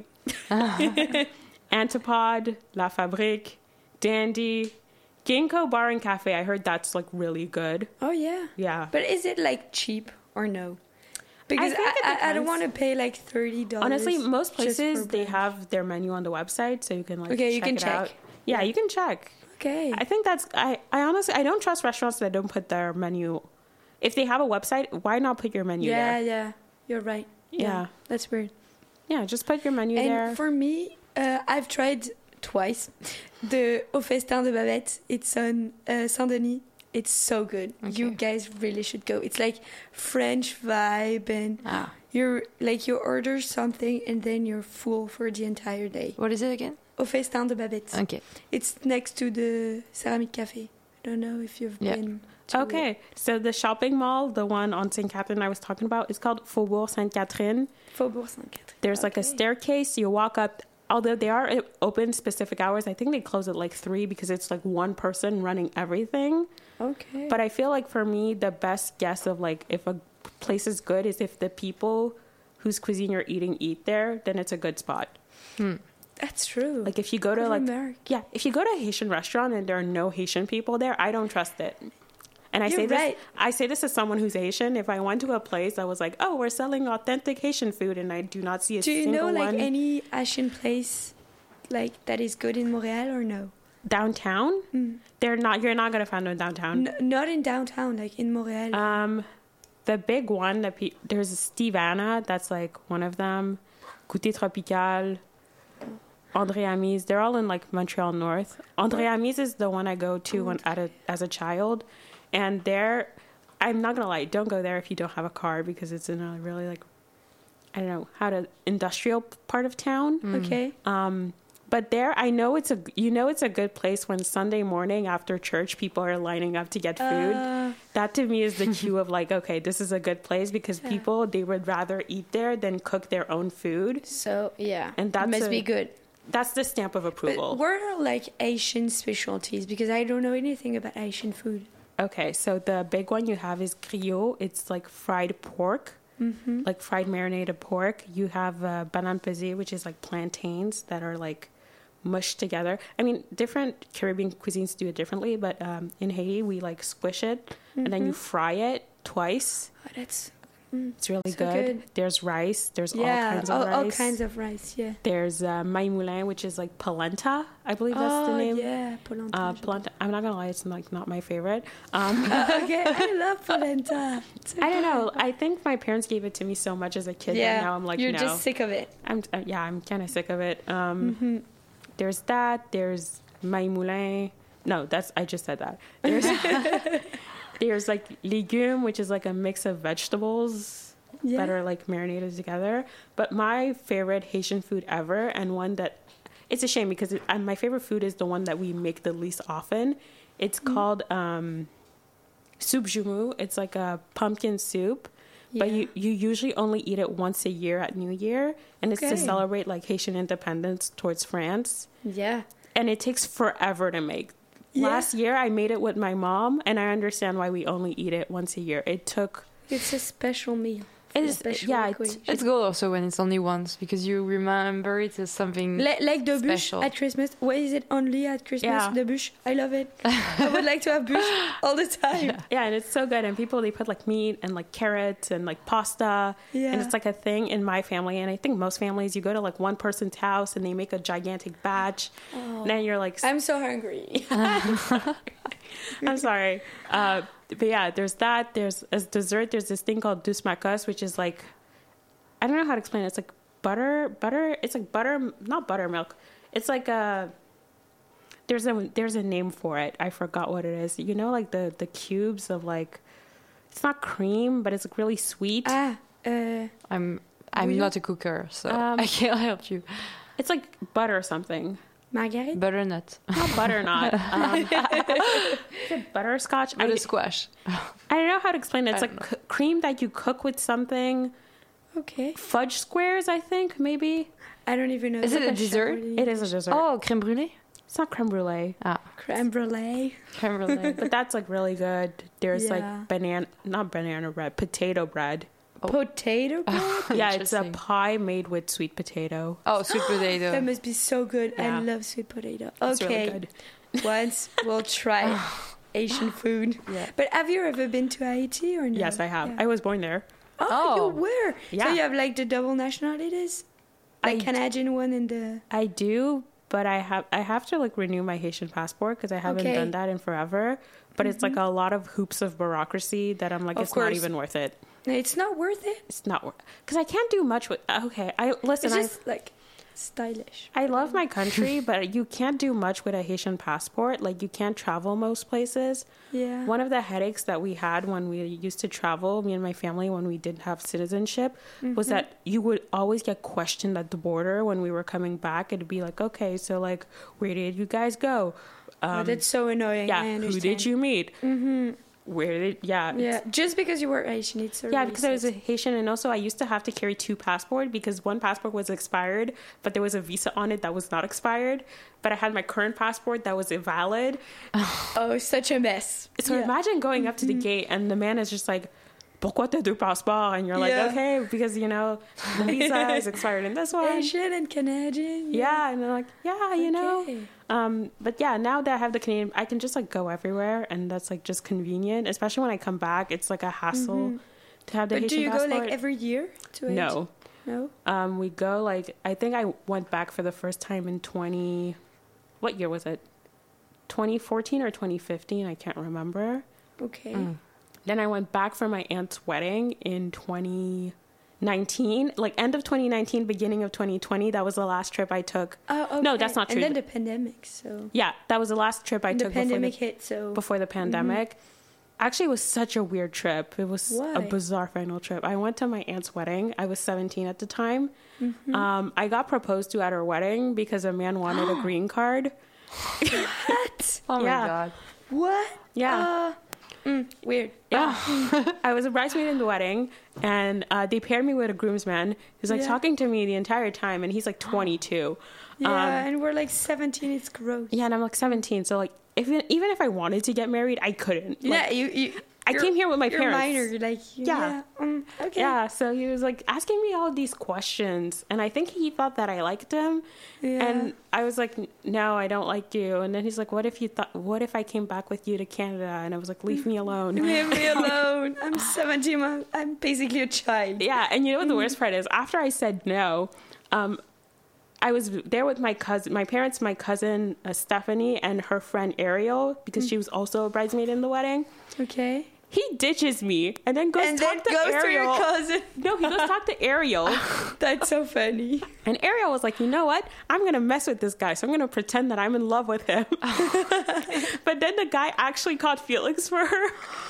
Speaker 6: Antipode, La Fabrique, Dandy, Ginkgo Bar and Cafe. I heard that's like really good.
Speaker 5: Oh, yeah.
Speaker 6: Yeah.
Speaker 5: But is it like cheap or no? Because
Speaker 6: think it
Speaker 5: I don't
Speaker 6: depends.
Speaker 5: want to pay like $30.
Speaker 6: Honestly, most
Speaker 5: just
Speaker 6: places
Speaker 5: for
Speaker 6: they
Speaker 5: brunch.
Speaker 6: have their menu on the website, so you can like
Speaker 5: Okay, you
Speaker 6: check
Speaker 5: can
Speaker 6: it
Speaker 5: check.
Speaker 6: out. Yeah, you can check.
Speaker 5: Okay.
Speaker 6: I think that's I honestly I don't trust restaurants that don't put their menu. If they have a website, why not put your menu there?
Speaker 5: Yeah. You're right.
Speaker 6: Yeah.
Speaker 5: That's weird.
Speaker 6: Yeah, just put your menu
Speaker 5: And
Speaker 6: there.
Speaker 5: for me, I've tried twice the Au Festin de Babette. It's on Saint-Denis. It's so good. You guys really should go. It's like French vibe, and you're like you order something and then you're full for the entire day.
Speaker 4: What is it again?
Speaker 5: Au Festin de Babette.
Speaker 4: Okay.
Speaker 5: It's next to the Ceramic Cafe. I don't know if you've been to
Speaker 6: Okay,
Speaker 5: it.
Speaker 6: so the shopping mall, the one on St. Catherine I was talking about, is called Faubourg Sainte-Catherine.
Speaker 5: Faubourg Sainte-Catherine.
Speaker 6: There's like a staircase. You walk up. Although they are open specific hours, I think they close at like 3 because it's like one person running everything.
Speaker 5: Okay.
Speaker 6: But I feel like for me, the best guess of like if a place is good is if the people whose cuisine you're eating eat there, then it's a good spot.
Speaker 5: That's true.
Speaker 6: Like if you go to
Speaker 5: Good
Speaker 6: like
Speaker 5: remark.
Speaker 6: if you go to a Haitian restaurant and there are no Haitian people there, I don't trust it. And I
Speaker 5: You're
Speaker 6: say this
Speaker 5: right.
Speaker 6: I say this as someone who's Haitian. If I went to a place that was like, oh, we're selling authentic Haitian food, and I do not see a
Speaker 5: Do you
Speaker 6: single
Speaker 5: know like
Speaker 6: one
Speaker 5: any Asian place like that is good in Montreal or no?
Speaker 6: downtown, you're not gonna find them downtown.
Speaker 5: Not in downtown, like in Montreal.
Speaker 6: The big one that there's Steve Anna, that's like one of them. Goûter Tropical, André Amis, they're all in like Montreal North. André Amis is the one I go to when as a child, and there, I'm not gonna lie, don't go there if you don't have a car because it's in a really like, I don't know how to industrial part of town.
Speaker 5: Okay.
Speaker 6: But there, I know it's a good place when Sunday morning after church people are lining up to get food. That to me is the cue of like, okay, this is a good place because people they would rather eat there than cook their own food.
Speaker 5: So yeah,
Speaker 6: And that's
Speaker 5: must be good.
Speaker 6: That's the stamp of approval.
Speaker 5: But what are like Asian specialties? Because I don't know anything about Asian food.
Speaker 6: Okay, so the big one you have is griot. It's like fried pork, like fried marinated pork. You have banane pesée, which is like plantains that are like mushed together. I mean, different Caribbean cuisines do it differently, but in Haiti we like squish it and then you fry it twice.
Speaker 5: Oh, that's
Speaker 6: It's really
Speaker 5: so
Speaker 6: good. There's rice. There's all kinds of rice.
Speaker 5: all kinds of rice. Yeah.
Speaker 6: There's maï moulin, which is like polenta. I believe that's the name.
Speaker 5: Yeah, polenta.
Speaker 6: Polenta. I'm not gonna lie, it's like not my favorite.
Speaker 5: Okay, I love polenta.
Speaker 6: I don't know. I think my parents gave it to me so much as a kid that now I'm like,
Speaker 5: you're
Speaker 6: no.
Speaker 5: just sick of it.
Speaker 6: I'm kind of sick of it. There's that. There's maï moulin. No, I just said that. There's like légumes, which is like a mix of vegetables that are like marinated together. But my favorite Haitian food ever, and one that it's a shame because my favorite food is the one that we make the least often. It's called soup joumou. It's like a pumpkin soup. But you usually only eat it once a year at New Year, and it's to celebrate like Haitian independence towards France.
Speaker 5: Yeah.
Speaker 6: And it takes forever to make. Yeah. Last year I made it with my mom, and I understand why we only eat it once a year. It's
Speaker 5: a special meal.
Speaker 6: It's
Speaker 4: good also when it's only once because you remember it as something
Speaker 5: like the
Speaker 4: special.
Speaker 5: bûche at Christmas. Why is it only at Christmas?
Speaker 6: Yeah.
Speaker 5: The bûche, I love it. I would like to have bûche all the time.
Speaker 6: Yeah, and it's so good. And they put like meat and like carrots and like pasta, and it's like a thing in my family. And I think most families, you go to like one person's house and they make a gigantic batch, and then you're like,
Speaker 5: I'm so hungry.
Speaker 6: I'm sorry. But yeah, there's that. There's as dessert. There's this thing called douce-macos, which is like, I don't know how to explain it. It's like butter. It's like butter, not buttermilk. It's like there's a name for it. I forgot what it is. You know, like the cubes of like, it's not cream, but it's like really sweet.
Speaker 4: I'm not a cooker, so I can't help you.
Speaker 6: It's like butter something.
Speaker 5: Marguerite?
Speaker 4: Butternut.
Speaker 6: Not butternut. Is it butterscotch?
Speaker 4: Butter squash.
Speaker 6: I don't know how to explain it. It's like cream that you cook with something.
Speaker 5: Okay.
Speaker 6: Fudge squares, I think, maybe.
Speaker 5: I don't even know.
Speaker 4: Is it a dessert?
Speaker 6: It is a dessert.
Speaker 4: Oh, crème brûlée?
Speaker 6: It's not crème brûlée.
Speaker 5: Crème brûlée.
Speaker 4: Crème brûlée.
Speaker 6: But that's like really good. There's like not banana bread, potato bread.
Speaker 5: Potato bread?
Speaker 6: Yeah, it's a pie made with sweet potato.
Speaker 4: Oh, sweet potato.
Speaker 5: That must be so good. Yeah. I love sweet potato.
Speaker 6: It's
Speaker 5: okay.
Speaker 6: Really good.
Speaker 5: Once we'll try Asian food. Yeah. But have you ever been to Haiti or no?
Speaker 6: Yes, I have.
Speaker 5: Yeah.
Speaker 6: I was born there.
Speaker 5: Oh, you were?
Speaker 6: Yeah.
Speaker 5: So you have like the double nationalities? Like Canadian one and the...
Speaker 6: I do, but I have to like renew my Haitian passport because I haven't done that in forever. But it's like a lot of hoops of bureaucracy that I'm like, not even worth it.
Speaker 5: It's not worth it?
Speaker 6: It's not worth because I can't do much with... Okay, it's
Speaker 5: just like stylish.
Speaker 6: I love my country, but you can't do much with a Haitian passport. Like, you can't travel most places.
Speaker 5: Yeah.
Speaker 6: One of the headaches that we had when we used to travel, me and my family, when we didn't have citizenship, was that you would always get questioned at the border when we were coming back. It'd be like, okay, so like, where did you guys go?
Speaker 5: That's so annoying.
Speaker 6: Yeah,
Speaker 5: I understand.
Speaker 6: who did you meet? Where did
Speaker 5: just because you were Haitian, it's so
Speaker 6: because I was a Haitian, and also I used to have to carry two passports because one passport was expired, but there was a visa on it that was not expired. But I had my current passport that was invalid.
Speaker 5: Oh, such a mess.
Speaker 6: So imagine going up to the gate and the man is just like, "Pourquoi t'as deux passeports?" And you're like, "Okay, because you know the visa is expired in this one."
Speaker 5: Asian and Canadian.
Speaker 6: Yeah, and they're like, "Yeah, you know." But yeah, now that I have the Canadian, I can just like go everywhere, and that's like just convenient. Especially when I come back, it's like a hassle to have the Haitian passport.
Speaker 5: Do you go like every year to
Speaker 6: No.
Speaker 5: No.
Speaker 6: We go like, I think I went back for the first time in what year was it? 2014 or 2015? I can't remember.
Speaker 5: Okay.
Speaker 6: Then I went back for my aunt's wedding in 2019, like end of 2019, beginning of 2020. That was the last trip I took.
Speaker 5: Oh, okay.
Speaker 6: No, that's not true.
Speaker 5: And then the pandemic, so...
Speaker 6: Yeah, that was the last trip I took before the pandemic. Actually, it was such a weird trip. It was a bizarre final trip. I went to my aunt's wedding. I was 17 at the time. I got proposed to at her wedding because a man wanted a green card.
Speaker 5: What?
Speaker 4: Oh, my God.
Speaker 5: What?
Speaker 6: Yeah.
Speaker 5: Weird.
Speaker 6: Yeah. I was a bridesmaid in the wedding, and they paired me with a groomsman who's like talking to me the entire time, and he's like 22.
Speaker 5: Yeah, and we're like 17. It's gross.
Speaker 6: Yeah, and I'm like 17, so like even if I wanted to get married, I couldn't.
Speaker 5: Like, yeah,
Speaker 6: I came here with my
Speaker 5: you're
Speaker 6: parents.
Speaker 5: minor, like
Speaker 6: Yeah.
Speaker 5: okay.
Speaker 6: Yeah, so he was like asking me all these questions, and I think he thought that I liked him.
Speaker 5: Yeah.
Speaker 6: And I was like, no, I don't like you. And then he's like, what if I came back with you to Canada? And I was like, leave me alone.
Speaker 5: Leave me alone. I'm 17 months. I'm basically a child.
Speaker 6: Yeah, and you know what the worst part is? After I said no, I was there with my parents, my cousin Stephanie, and her friend Ariel, because she was also a bridesmaid in the wedding.
Speaker 5: Okay.
Speaker 6: He ditches me and then goes talk to
Speaker 5: goes
Speaker 6: Ariel.
Speaker 5: to your cousin.
Speaker 6: No, he goes talk to Ariel.
Speaker 5: That's so funny.
Speaker 6: And Ariel was like, you know what? I'm going to mess with this guy. So I'm going to pretend that I'm in love with him. But then the guy actually called Felix for her.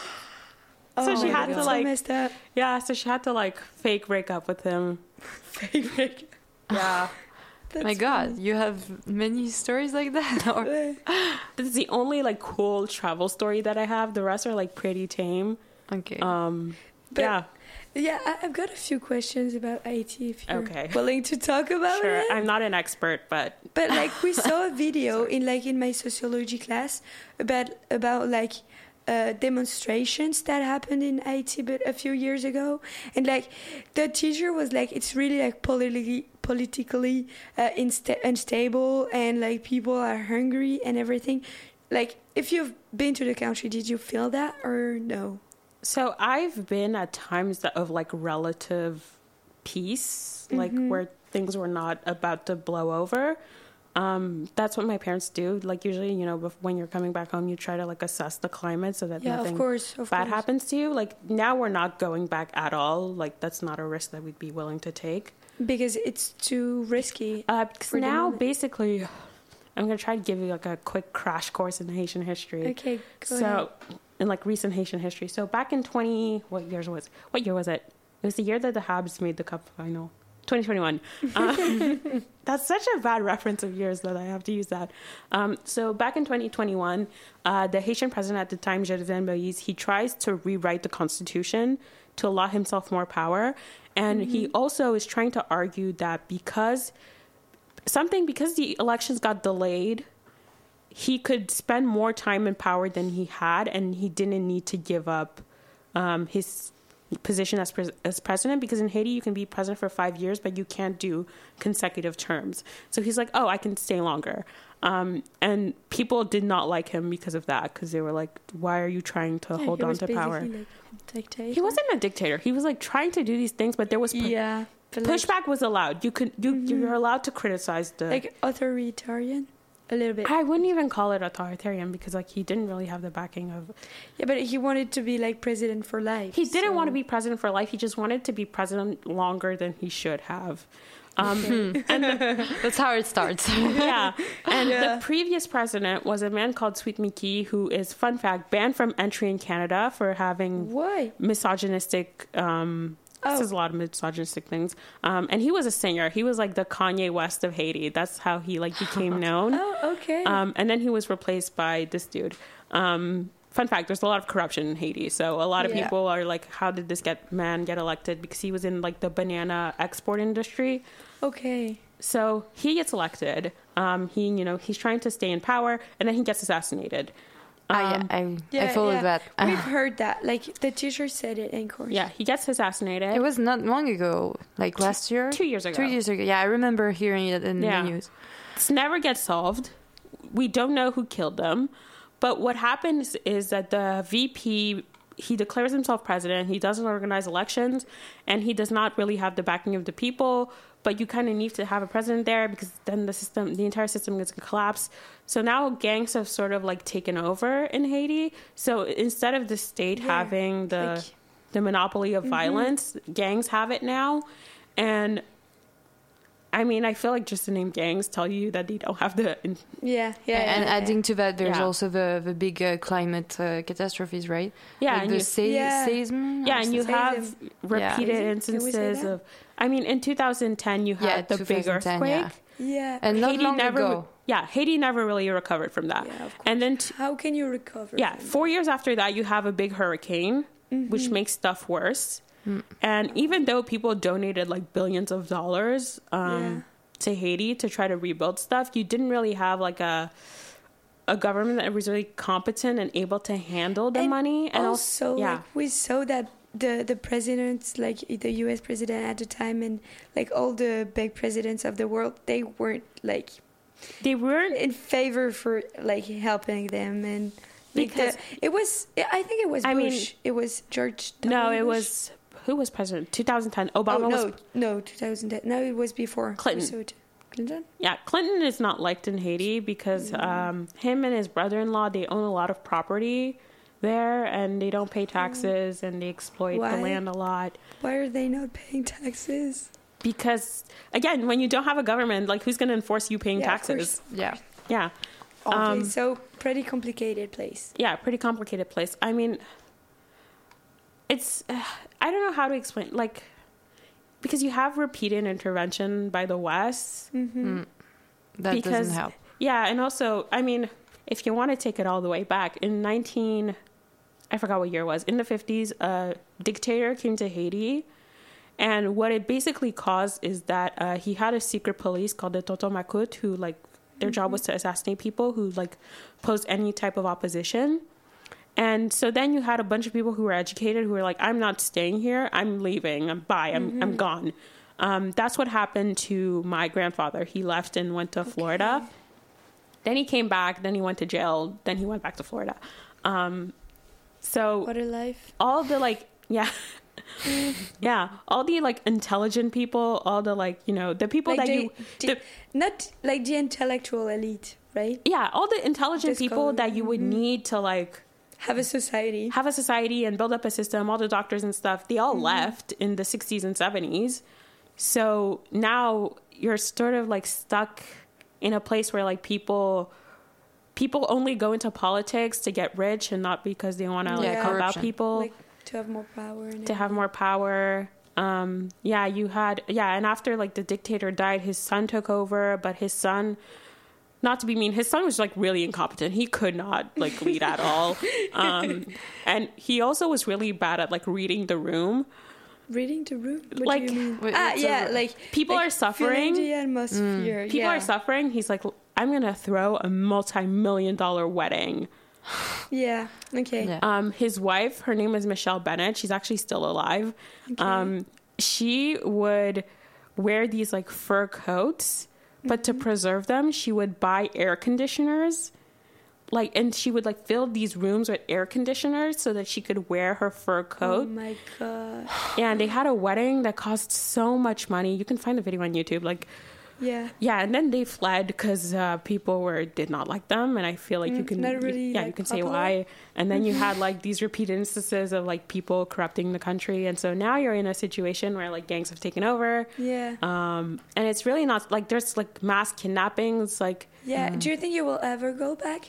Speaker 6: So she had to
Speaker 5: so messed up.
Speaker 6: yeah, so she had to like fake break up with him.
Speaker 5: Fake break.
Speaker 6: Yeah.
Speaker 4: My God, you have many stories like that? Or
Speaker 6: This is the only like cool travel story that I have. The rest are like pretty tame.
Speaker 4: okay.
Speaker 6: Yeah.
Speaker 5: Yeah, I've got a few questions about Haiti if you're
Speaker 6: Okay.
Speaker 5: willing to talk about
Speaker 6: Sure.
Speaker 5: it.
Speaker 6: I'm not an expert, but
Speaker 5: But we saw a video in my sociology class about demonstrations that happened in Haiti but a few years ago, and the teacher was like, it's really politically unstable, and people are hungry and everything. If you've been to the country, did you feel that or no?
Speaker 6: So I've been at times of relative peace, where things were not about to blow over. That's what my parents do. Usually, when you're coming back home, you try to assess the climate so that nothing bad happens to you. Now we're not going back at all. That's not a risk that we'd be willing to take.
Speaker 5: Because it's too risky.
Speaker 6: Because now, basically, I'm going to try to give you a quick crash course in Haitian history.
Speaker 5: Okay, go ahead.
Speaker 6: In recent Haitian history. So back in what year was it? It was the year that the Habs made the cup final. 2021. That's such a bad reference of years that I have to use that. So back in 2021, the Haitian president at the time, Jovenel Moïse, he tries to rewrite the constitution to allow himself more power. And he also is trying to argue that because the elections got delayed, he could spend more time and power than he had, and he didn't need to give up his position as president, because in Haiti you can be president for 5 years, but you can't do consecutive terms. So he's like, I can stay longer. And people did not like him because of that, because they were like, why are you trying to hold on to power? He wasn't a dictator. He was trying to do these things, but there was pushback was allowed. You're allowed to criticize the
Speaker 5: authoritarian. A little bit.
Speaker 6: I wouldn't even call it authoritarian, because he didn't really have the backing of.
Speaker 5: Yeah, but he wanted to be president for life.
Speaker 6: He didn't want to be president for life. He just wanted to be president longer than he should have. And
Speaker 4: that's how it starts.
Speaker 6: Yeah. And the previous president was a man called Sweet Mickey, who is, fun fact, banned from entry in Canada for having misogynistic. Says a lot of misogynistic things. And he was a singer. He was the Kanye West of Haiti. That's how he became known.
Speaker 5: Oh, okay.
Speaker 6: And then he was replaced by this dude. Fun fact, there's a lot of corruption in Haiti. So a lot of people are how did this man get elected? Because he was in the banana export industry.
Speaker 5: Okay.
Speaker 6: So he gets elected. He's trying to stay in power, and then he gets assassinated.
Speaker 4: I followed that.
Speaker 5: We've heard that. The teacher said it in course.
Speaker 6: Yeah, he gets assassinated.
Speaker 4: It was not long ago, last year?
Speaker 6: 2 years ago.
Speaker 4: 2 years ago. Yeah, I remember hearing it in the news.
Speaker 6: It never gets solved. We don't know who killed them. But what happens is that the VP, he declares himself president. He doesn't organize elections, and he does not really have the backing of the people. But you kind of need to have a president there, because then the entire system is going to collapse. So now gangs have sort of taken over in Haiti. So instead of the state having the monopoly of violence, gangs have it now. And I mean, I feel just the name gangs tell you that they don't have the...
Speaker 4: And adding to that, there's also the big climate catastrophes, right?
Speaker 6: Yeah.
Speaker 4: And seism.
Speaker 6: Yeah, and you have repeated instances of... I mean, in 2010, you had the big earthquake.
Speaker 5: Yeah.
Speaker 4: And not long ago.
Speaker 6: Haiti never really recovered from that.
Speaker 5: Yeah, of course.
Speaker 6: And then
Speaker 5: how can you recover?
Speaker 6: Yeah, 4 years after that, you have a big hurricane, which makes stuff worse. And even though people donated billions of dollars to Haiti to try to rebuild stuff, you didn't really have a government that was really competent and able to handle the money. And also,
Speaker 5: like, we saw that the presidents, like the U.S. president at the time, and like all the big presidents of the world, they weren't in favor for like helping them, and because I think it was Bush. It was George W.
Speaker 6: No, it
Speaker 5: Bush.
Speaker 6: was, who was president? 2010. Obama was.
Speaker 5: No, 2010. No, it was before
Speaker 6: Clinton.
Speaker 5: Clinton?
Speaker 6: Yeah, Clinton is not liked in Haiti because him and his brother-in-law, they own a lot of property there, and they don't pay taxes, and they exploit the land a lot.
Speaker 5: Why are they not paying taxes?
Speaker 6: Because, again, when you don't have a government, like, who's going to enforce you paying taxes?
Speaker 4: Yeah.
Speaker 6: Yeah.
Speaker 5: Okay, so pretty complicated place.
Speaker 6: Yeah, pretty complicated place. I mean, it's, I don't know how to explain, like, because you have repeated intervention by the West.
Speaker 5: Mm-hmm.
Speaker 4: That doesn't help.
Speaker 6: Yeah, and also, I mean, if you want to take it all the way back, I forgot what year it was, in the 50s, a dictator came to Haiti, and what it basically caused is that he had a secret police called the Tonton Macoute, who, like, their job was to assassinate people who, like, posed any type of opposition. And so then you had a bunch of people who were educated who were like, I'm not staying here. I'm leaving. I'm gone. That's what happened to my grandfather. He left and went to Florida. Then he came back. Then he went to jail. Then he went back to Florida. So
Speaker 5: what a life.
Speaker 6: All the, like, yeah. Yeah, all the, like, intelligent people, all the, like, you know, the people
Speaker 5: like
Speaker 6: that
Speaker 5: not like the intellectual elite, right?
Speaker 6: Yeah, all the intelligent people that you would need to, like,
Speaker 5: have a society
Speaker 6: and build up a system. All the doctors and stuff, they all left in the 60s and 70s. So now you're sort of, like, stuck in a place where, like, people only go into politics to get rich and not because they want to help out people.
Speaker 5: Like, to have more power.
Speaker 6: And after, like, the dictator died, his son took over, but his son, not to be mean, his son was, like, really incompetent. He could not, like, lead at all. And he also was really bad at, like, reading the room.
Speaker 5: Reading the room? What
Speaker 6: like,
Speaker 5: do you mean?
Speaker 6: like people are suffering.
Speaker 5: The atmosphere.
Speaker 6: People are suffering. He's like, I'm gonna throw a multi-million-dollar wedding.
Speaker 5: Yeah. Okay.
Speaker 6: Yeah. His wife, her name is Michelle Bennett. She's actually still alive. Okay. She would wear these, like, fur coats, but to preserve them, she would buy air conditioners. Like, and she would, like, fill these rooms with air conditioners so that she could wear her fur coat.
Speaker 5: Oh my god.
Speaker 6: Yeah, and they had a wedding that cost so much money. You can find the video on YouTube. Like, yeah, and then they fled because people did not like them, and I feel like you can,
Speaker 5: really,
Speaker 6: you can say why. And then you had, like, these repeated instances of, like, people corrupting the country, and so now you're in a situation where, like, gangs have taken over.
Speaker 5: Yeah.
Speaker 6: And it's really not, like, there's, like, mass kidnappings, like.
Speaker 5: Yeah. Do you think you will ever go back?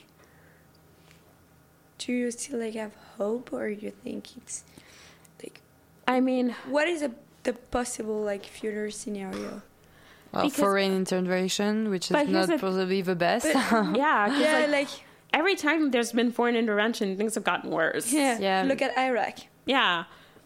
Speaker 5: Do you still, like, have hope, or you think it's, like,
Speaker 6: I mean,
Speaker 5: what is the possible, like, future scenario?
Speaker 4: Well, foreign intervention, which is not probably the best.
Speaker 6: Like, every time there's been foreign intervention, things have gotten worse.
Speaker 5: Yeah. Look at Iraq.
Speaker 6: Yeah.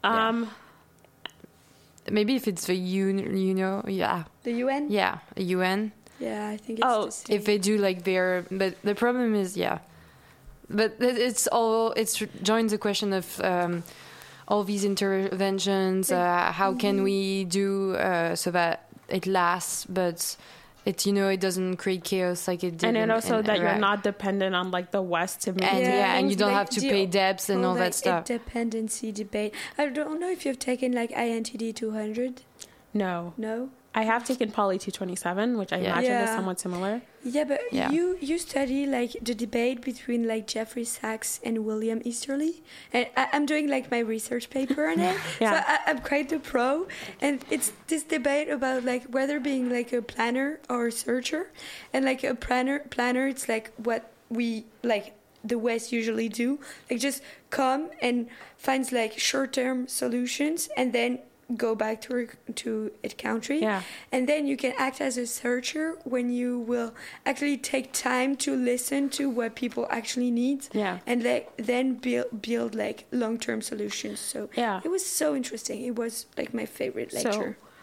Speaker 4: Maybe if it's the
Speaker 5: the UN.
Speaker 4: Yeah, the UN.
Speaker 5: Yeah, I think it's the same.
Speaker 4: If they do, like, but the problem is but it's joins the question of all these interventions. How can we do so that it lasts, but it doesn't create chaos like it did.
Speaker 6: And then also that you're not dependent on, like, the West to make
Speaker 4: and you don't have to pay debts and all that stuff.
Speaker 5: Dependency debate. I don't know if you've taken, like, INTD 200.
Speaker 6: No. I have taken Poly 227, which I imagine is somewhat similar.
Speaker 5: Yeah, but you study, like, the debate between, like, Jeffrey Sachs and William Easterly, and I'm doing, like, my research paper on it. So I'm quite the pro, and it's this debate about, like, whether being, like, a planner or a searcher, and, like, a planner, it's like what we, like, the West usually do, like, just come and finds, like, short-term solutions, and then go back to a country, and then you can act as a searcher when you will actually take time to listen to what people actually need, and, like, then build like, long-term solutions. So it was so interesting. It was, like, my favorite lecture.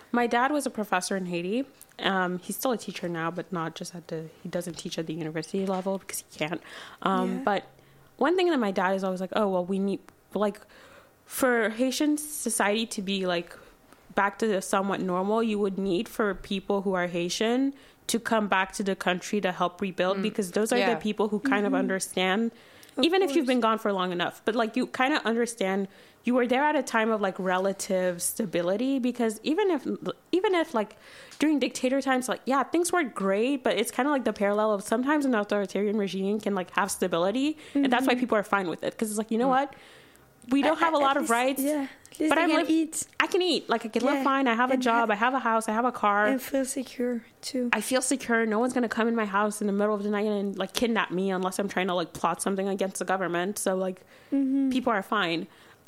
Speaker 6: My dad was a professor in Haiti. He's still a teacher now, but not just he doesn't teach at the university level because he can't. But one thing that my dad is always like, oh, well, we need, like, for Haitian society to be, like, back to somewhat normal, you would need for people who are Haitian to come back to the country to help rebuild, because those are the people who kind of understand, even if you've been gone for long enough, but, like, you kind of understand you were there at a time of, like, relative stability, because even if like during dictator times, like, yeah, things weren't great, but it's kind of like the parallel of sometimes an authoritarian regime can, like, have stability, and that's why people are fine with it, because it's like, you know what, we don't have a lot of rights, but I can eat, like, I can live fine, I have a job, I have a house, I have a car,
Speaker 5: and feel secure too.
Speaker 6: I feel secure. No one's gonna come in my house in the middle of the night and, like, kidnap me unless I'm trying to, like, plot something against the government. So, like, people are fine.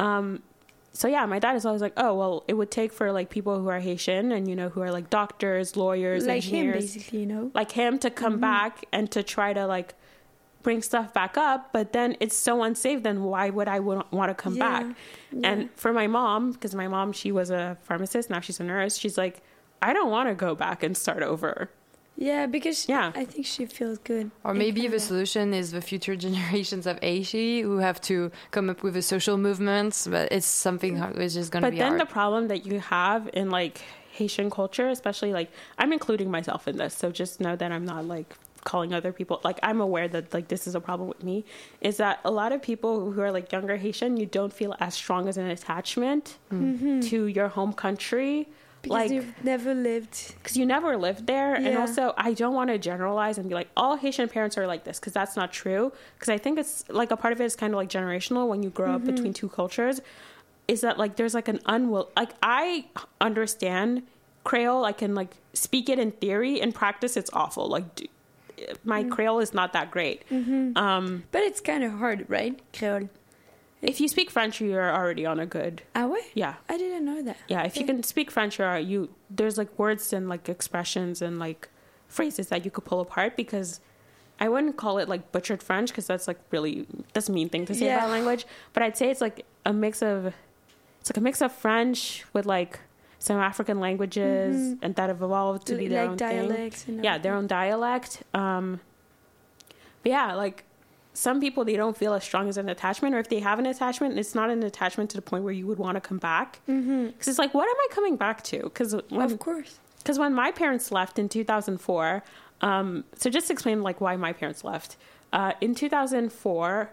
Speaker 6: So yeah, my dad is always like, oh, well, it would take for, like, people who are Haitian and, you know, who are, like, doctors, lawyers,
Speaker 5: like
Speaker 6: engineers,
Speaker 5: him, basically, you know,
Speaker 6: like him, to come back and to try to, like, bring stuff back up. But then it's so unsafe, then why would I want to come back? And for my mom, because my mom, she was a pharmacist, now she's a nurse, she's like, I don't want to go back and start over.
Speaker 5: Yeah, because I think she feels good.
Speaker 4: Or maybe the solution is the future generations of Haiti who have to come up with a social movement, but it's something which is going to be hard.
Speaker 6: But then the problem that you have in, like, Haitian culture, especially, like, I'm including myself in this, so just know that I'm not, like, calling other people, like, I'm aware that, like, this is a problem with me, is that a lot of people who are, like, younger Haitian, you don't feel as strong as an attachment to your home country.
Speaker 5: Because, like, you've never lived.
Speaker 6: Because you never lived there. Yeah. And also, I don't want to generalize and be like, all Haitian parents are like this, because that's not true. Because I think it's, like, a part of it is kind of, like, generational when you grow up between two cultures, is that, like, there's, like, an like, I understand Creole. I can, like, speak it in theory. In practice, it's awful. Like, my Creole is not that great.
Speaker 5: But it's kind of hard, right? Creole.
Speaker 6: If you speak French, you're already on a good...
Speaker 5: Ah ouais?
Speaker 6: Yeah.
Speaker 5: I didn't know that.
Speaker 6: Yeah, if you can speak French, there's, like, words and, like, expressions and, like, phrases that you could pull apart, because I wouldn't call it, like, butchered French, because that's, like, really... That's a mean thing to say about language. But I'd say it's, like, a mix of... It's, like, a mix of French with, like, some African languages and that have evolved to be their own
Speaker 5: dialects
Speaker 6: thing. Yeah, their own dialect. But, yeah, like... Some people, they don't feel as strong as an attachment, or if they have an attachment, it's not an attachment to the point where you would want to come back. Because it's like, what am I coming back to? Because when my parents left in 2004, so just to explain, like, why my parents left. In 2004,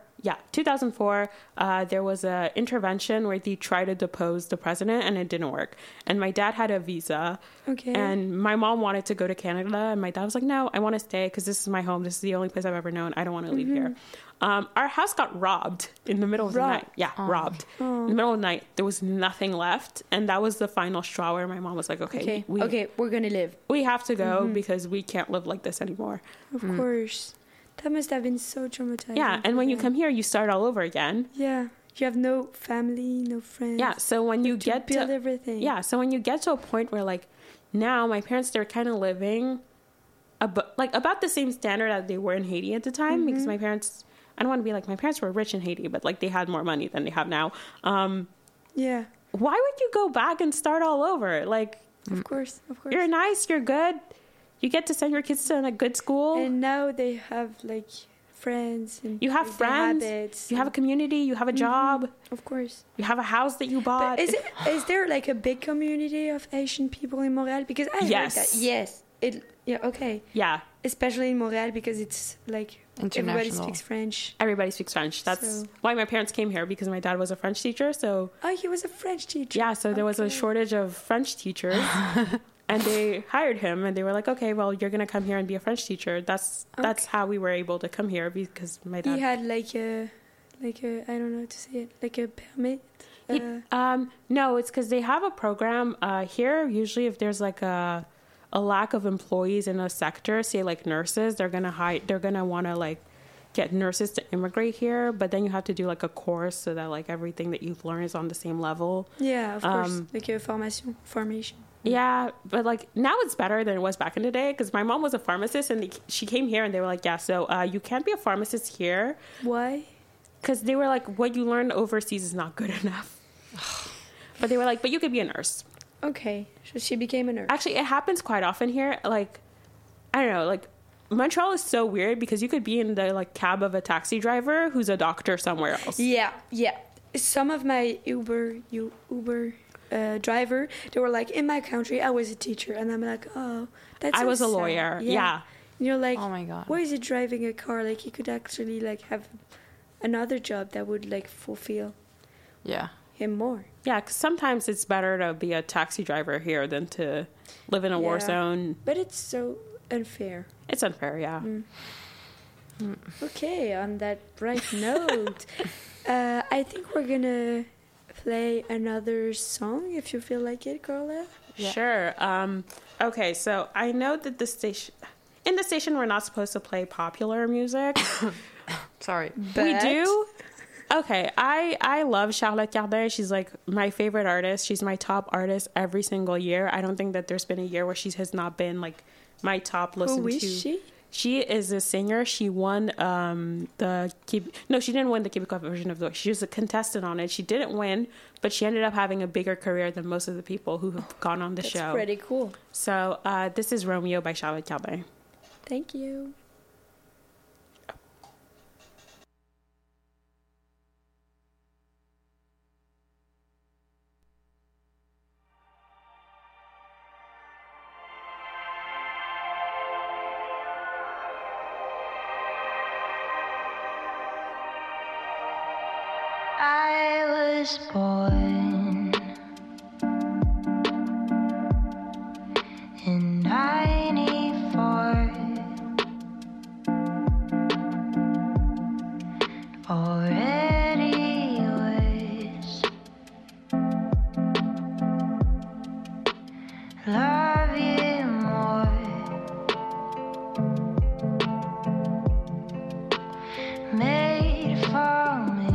Speaker 6: there was a intervention where they tried to depose the president, and it didn't work. And my dad had a visa, and my mom wanted to go to Canada, and my dad was like, no, I want to stay because this is my home. This is the only place I've ever known. I don't want to leave here. Our house got robbed in the middle of the night. Yeah, robbed. In the middle of the night. There was nothing left, and that was the final straw where my mom was like, okay,
Speaker 5: we're going to live.
Speaker 6: We have to go because we can't live like this anymore.
Speaker 5: Of course. That must have been so traumatizing.
Speaker 6: Yeah, and when you come here, you start all over again.
Speaker 5: Yeah, you have no family, no friends.
Speaker 6: Yeah, so when you get to
Speaker 5: build everything.
Speaker 6: Yeah, so when you get to a point where, like, now my parents, they're kind of living about the same standard that they were in Haiti at the time, because my parents, I don't want to be like, my parents were rich in Haiti, but, like, they had more money than they have now.
Speaker 5: Yeah.
Speaker 6: Why would you go back and start all over? Like,
Speaker 5: of course.
Speaker 6: You're nice, you're good. You get to send your kids to a good school.
Speaker 5: And now they have, like, friends. And
Speaker 6: you have friends. Habits. You have a community. You have a job.
Speaker 5: Of course.
Speaker 6: You have a house that you bought.
Speaker 5: But is there, like, a big community of Asian people in Montreal? Because I heard that. Yes. Yeah. Especially in Montreal, because it's, like, everybody speaks French.
Speaker 6: Everybody speaks French. That's why my parents came here, because my dad was a French teacher. So.
Speaker 5: Oh, he was a French teacher.
Speaker 6: Yeah, so there was a shortage of French teachers. And they hired him, and they were like, okay, well, you're going to come here and be a French teacher. That's how we were able to come here, because my dad...
Speaker 5: He had, like a I don't know how to say it, like a permit?
Speaker 6: No, it's because they have a program here. Usually if there's, like, a lack of employees in a sector, say, like, nurses, they're going to want to, like, get nurses to immigrate here, but then you have to do, like, a course so that, like, everything that you've learned is on the same level.
Speaker 5: Yeah, of course. Like a formation.
Speaker 6: Yeah, but, like, now it's better than it was back in the day, because my mom was a pharmacist, and she came here, and they were like, yeah, so you can't be a pharmacist here.
Speaker 5: Why?
Speaker 6: Because they were like, what you learned overseas is not good enough. But they were like, but you could be a nurse.
Speaker 5: Okay, so she became a nurse.
Speaker 6: Actually, it happens quite often here. Like, I don't know, like, Montreal is so weird because you could be in the, like, cab of a taxi driver who's a doctor somewhere else.
Speaker 5: Yeah. Some of my Uber driver, they were like, in my country, I was a teacher. And I'm like, oh, that's
Speaker 6: I
Speaker 5: so
Speaker 6: was a
Speaker 5: sad.
Speaker 6: lawyer. Yeah.
Speaker 5: And you're like,
Speaker 4: Oh my God.
Speaker 5: why is he driving a car? Like, he could actually, like, have another job that would, like, fulfill
Speaker 4: Yeah.
Speaker 5: him more.
Speaker 6: Yeah, because sometimes it's better to be a taxi driver here than to live in a war
Speaker 5: Yeah.
Speaker 6: zone.
Speaker 5: But it's so unfair.
Speaker 6: It's unfair, yeah.
Speaker 5: Okay, on that bright note, I think we're gonna play another song if you feel like it, Carla.
Speaker 4: Yeah.
Speaker 6: Sure. Okay, so I know that in the station we're not supposed to play popular music.
Speaker 4: Sorry.
Speaker 6: We do. Okay, I love Charlotte Cardin. She's like my favorite artist. She's my top artist every single year. I don't think that there's been a year where she has not been like my top listened to.
Speaker 5: Who is she?
Speaker 6: She is a singer. She won she didn't win the Quebecois version of the. She was a contestant on it. She didn't win, but she ended up having a bigger career than most of the people who have gone on the show.
Speaker 5: That's pretty cool.
Speaker 6: So this is Romeo by Charlotte Cardin.
Speaker 5: Thank you.
Speaker 2: I was born in 94. Already yours. Love you more. Made for me.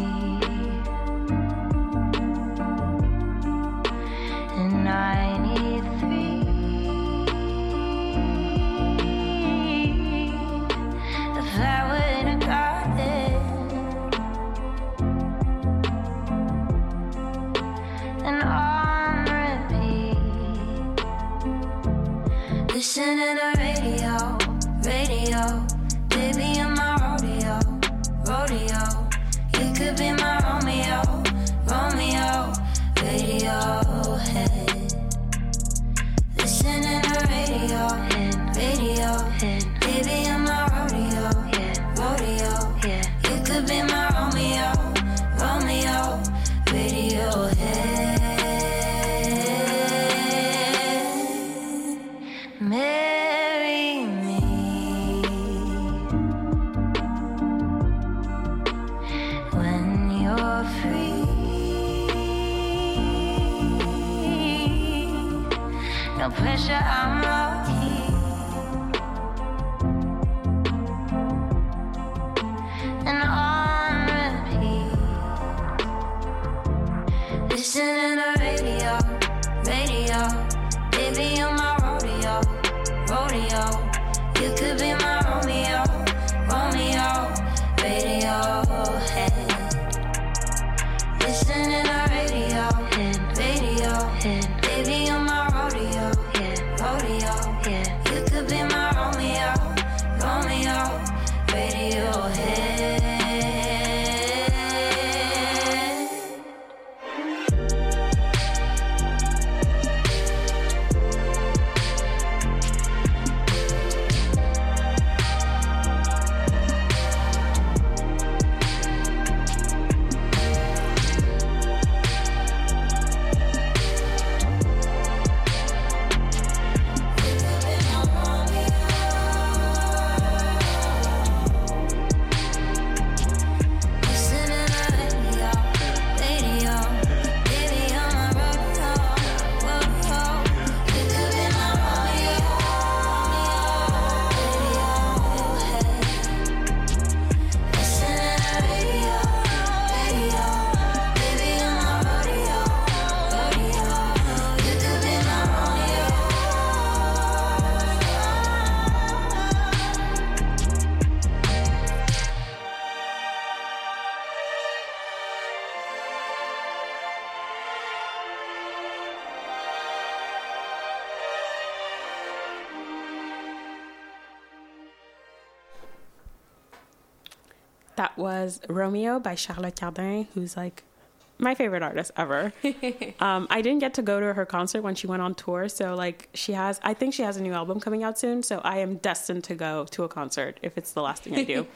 Speaker 2: In 93, if I would have got it, and on repeat, listening to radio, baby, you're my rodeo, you could be my Romeo, Radiohead. Listening to radio, baby, I'm my rodeo, you could be my Romeo, Radiohead. Marry me when you're free. No pressure, I'm low-key. And on repeat, listening to radio, baby, you're my rodeo, you could be my Romeo, Radiohead. Listening to radio, baby, you're my rodeo, you could be my Romeo, Radiohead.
Speaker 6: that was Romeo by Charlotte Cardin, who's like my favorite artist ever. I didn't get to go to her concert when she went on tour, so like I think she has a new album coming out soon, so I am destined to go to a concert if it's the last thing I do.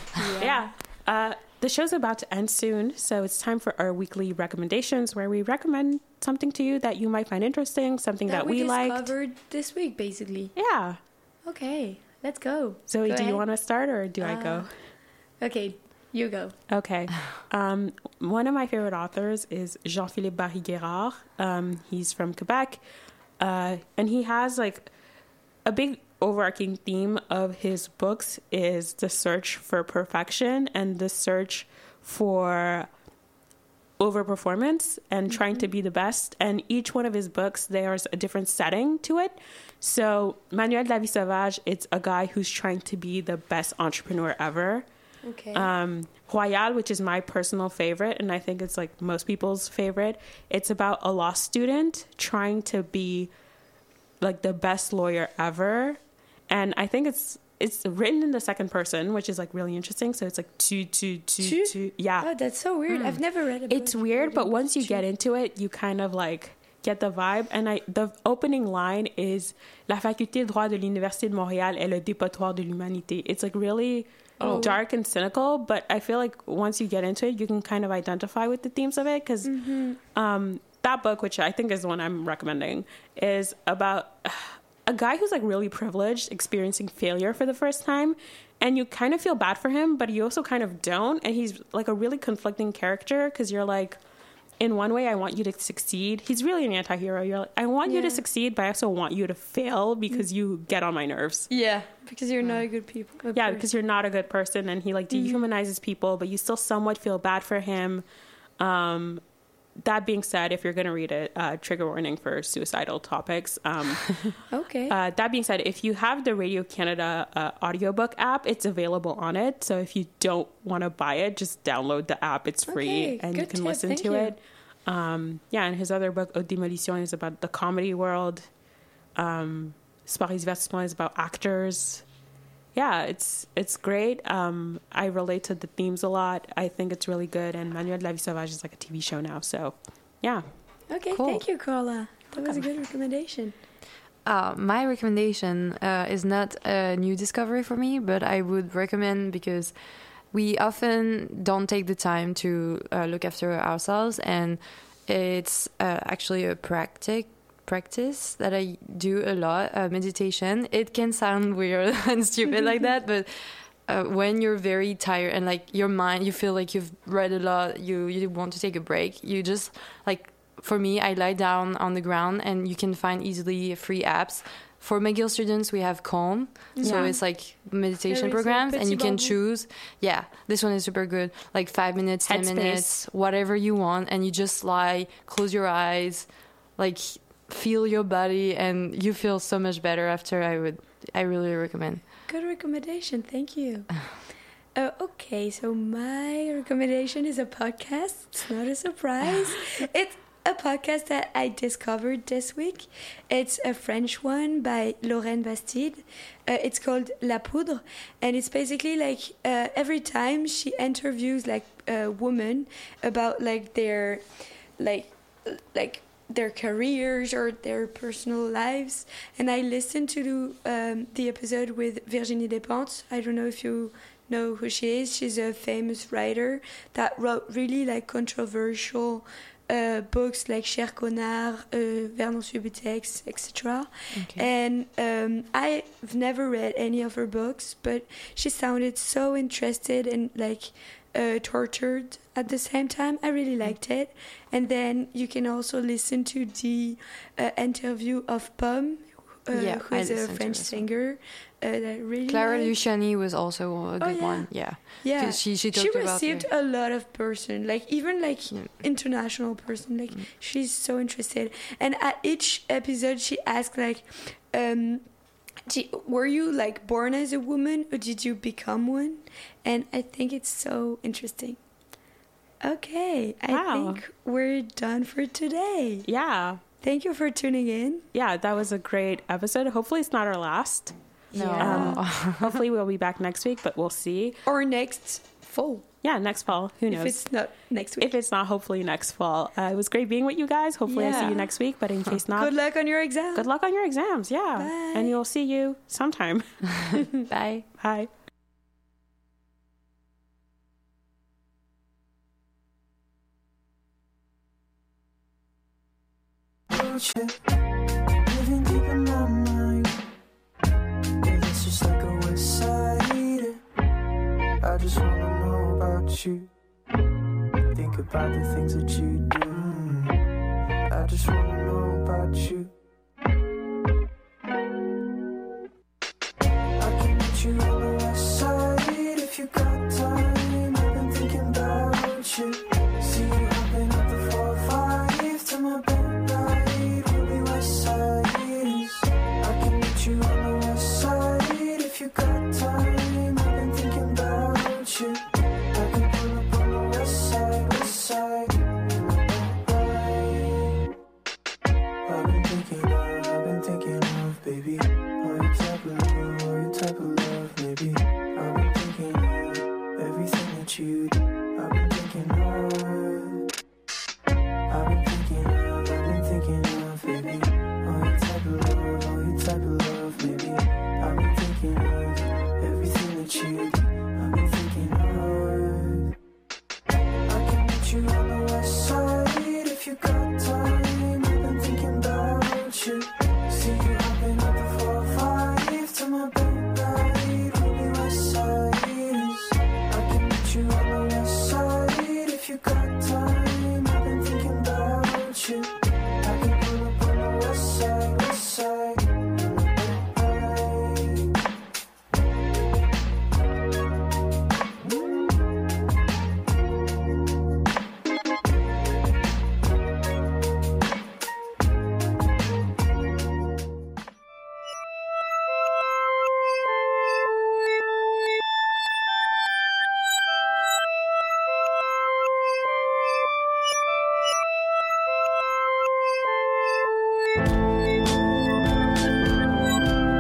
Speaker 6: The show's about to end soon, so it's time for our weekly recommendations, where we recommend something to you that you might find interesting, something that we liked.
Speaker 5: Discovered this week, basically.
Speaker 6: Yeah.
Speaker 5: Okay, let's go.
Speaker 6: Zoe,
Speaker 5: Go
Speaker 6: do you
Speaker 5: ahead.
Speaker 6: want to start, or do I go?
Speaker 5: Okay, you go.
Speaker 6: Okay. One of my favorite authors is Jean-Philippe Barry-Guerrard. He's from Quebec. And he has like a big overarching theme of his books is the search for perfection and the search for overperformance and trying to be the best. And each one of his books, there's a different setting to it. So Manuel de la Vie Sauvage, it's a guy who's trying to be the best entrepreneur ever.
Speaker 5: Okay.
Speaker 6: Royale, which is my personal favorite, and I think it's like most people's favorite. It's about a law student trying to be like the best lawyer ever, and I think it's written in the second person, which is like really interesting. So it's like two. Yeah.
Speaker 5: Oh, that's so weird. I've never read it.
Speaker 6: It's weird, but once you get into it, you kind of like get the vibe. And the opening line is La faculté de droit de l'Université de Montréal est le dépotoir de l'humanité. It's like really dark and cynical, but I feel like once you get into it, you can kind of identify with the themes of it, because that book, which I think is the one I'm recommending, is about a guy who's like really privileged, experiencing failure for the first time, and you kind of feel bad for him, but you also kind of don't, and he's like a really conflicting character, because you're like, in one way, I want you to succeed. He's really an anti-hero. You're like, I want you to succeed, but I also want you to fail because you get on my nerves.
Speaker 5: Yeah, because you're not a good people.
Speaker 6: Yeah, because you're not a good person, and he like dehumanizes people, but you still somewhat feel bad for him. That being said, if you're going to read it, trigger warning for suicidal topics.
Speaker 5: Okay.
Speaker 6: That being said, if you have the Radio Canada audiobook app, it's available on it. So if you don't want to buy it, just download the app. It's free, and you can listen to it. And his other book, Haute Démolition, is about the comedy world. Paris Divertissement is about actors. Yeah, it's great. I relate to the themes a lot. I think it's really good. And Manuel de la Vie Sauvage is like a TV show now. So, yeah.
Speaker 5: Okay, cool. Thank you, Carla. That was a good recommendation.
Speaker 4: My recommendation is not a new discovery for me, but I would recommend, because we often don't take the time to look after ourselves, and it's actually a practice that I do a lot, meditation. It can sound weird and stupid like that, but when you're very tired and like your mind, you feel like you've read a lot, you want to take a break, you just like, for me, I lie down on the ground, and you can find easily free apps. For McGill students, we have Calm. So it's like meditation programs, and you can choose. Yeah, this one is super good. Like 5 minutes, 10 minutes, whatever you want. And you just lie, close your eyes, like feel your body, and you feel so much better after. I really recommend.
Speaker 5: Good recommendation. Thank you. Okay, so my recommendation is a podcast. It's not a surprise. It's a podcast that I discovered this week. It's a French one by Lorraine Bastide. It's called La Poudre, and it's basically like every time she interviews like a woman about like their their careers or their personal lives. And I listened to the episode with Virginie Despentes. I don't know if you know who she is. She's a famous writer that wrote really like controversial books like Cher Connard, Vernon Subutex, etc. Okay. And I've never read any of her books, but she sounded so interested and like tortured at the same time. I really liked it. And then you can also listen to the interview of Pomme, who is a French singer. That really
Speaker 4: Clara Luciani was also a good one. Yeah. She talked about
Speaker 5: received a lot of person, like even like international person. Like she's so interested. And at each episode, she asked like, were you like born as a woman or did you become one? And I think it's so interesting. Okay, I think we're done for today.
Speaker 6: Yeah.
Speaker 5: Thank you for tuning in.
Speaker 6: Yeah, that was a great episode. Hopefully it's not our last.
Speaker 4: No.
Speaker 6: Hopefully we'll be back next week, but we'll see.
Speaker 5: Or next fall.
Speaker 6: Yeah, next fall. Who knows?
Speaker 5: If it's not next week.
Speaker 6: If it's not, hopefully next fall. It was great being with you guys. Hopefully I see you next week. But in case not,
Speaker 5: good luck on your exam.
Speaker 6: Good luck on your exams. Yeah.
Speaker 5: Bye.
Speaker 6: And you'll see you sometime.
Speaker 4: Bye.
Speaker 6: Bye.
Speaker 7: Living deep in my mind. Yeah, that's just like a west side. I just wanna know about you. Think about the things that you do. I just wanna know about you.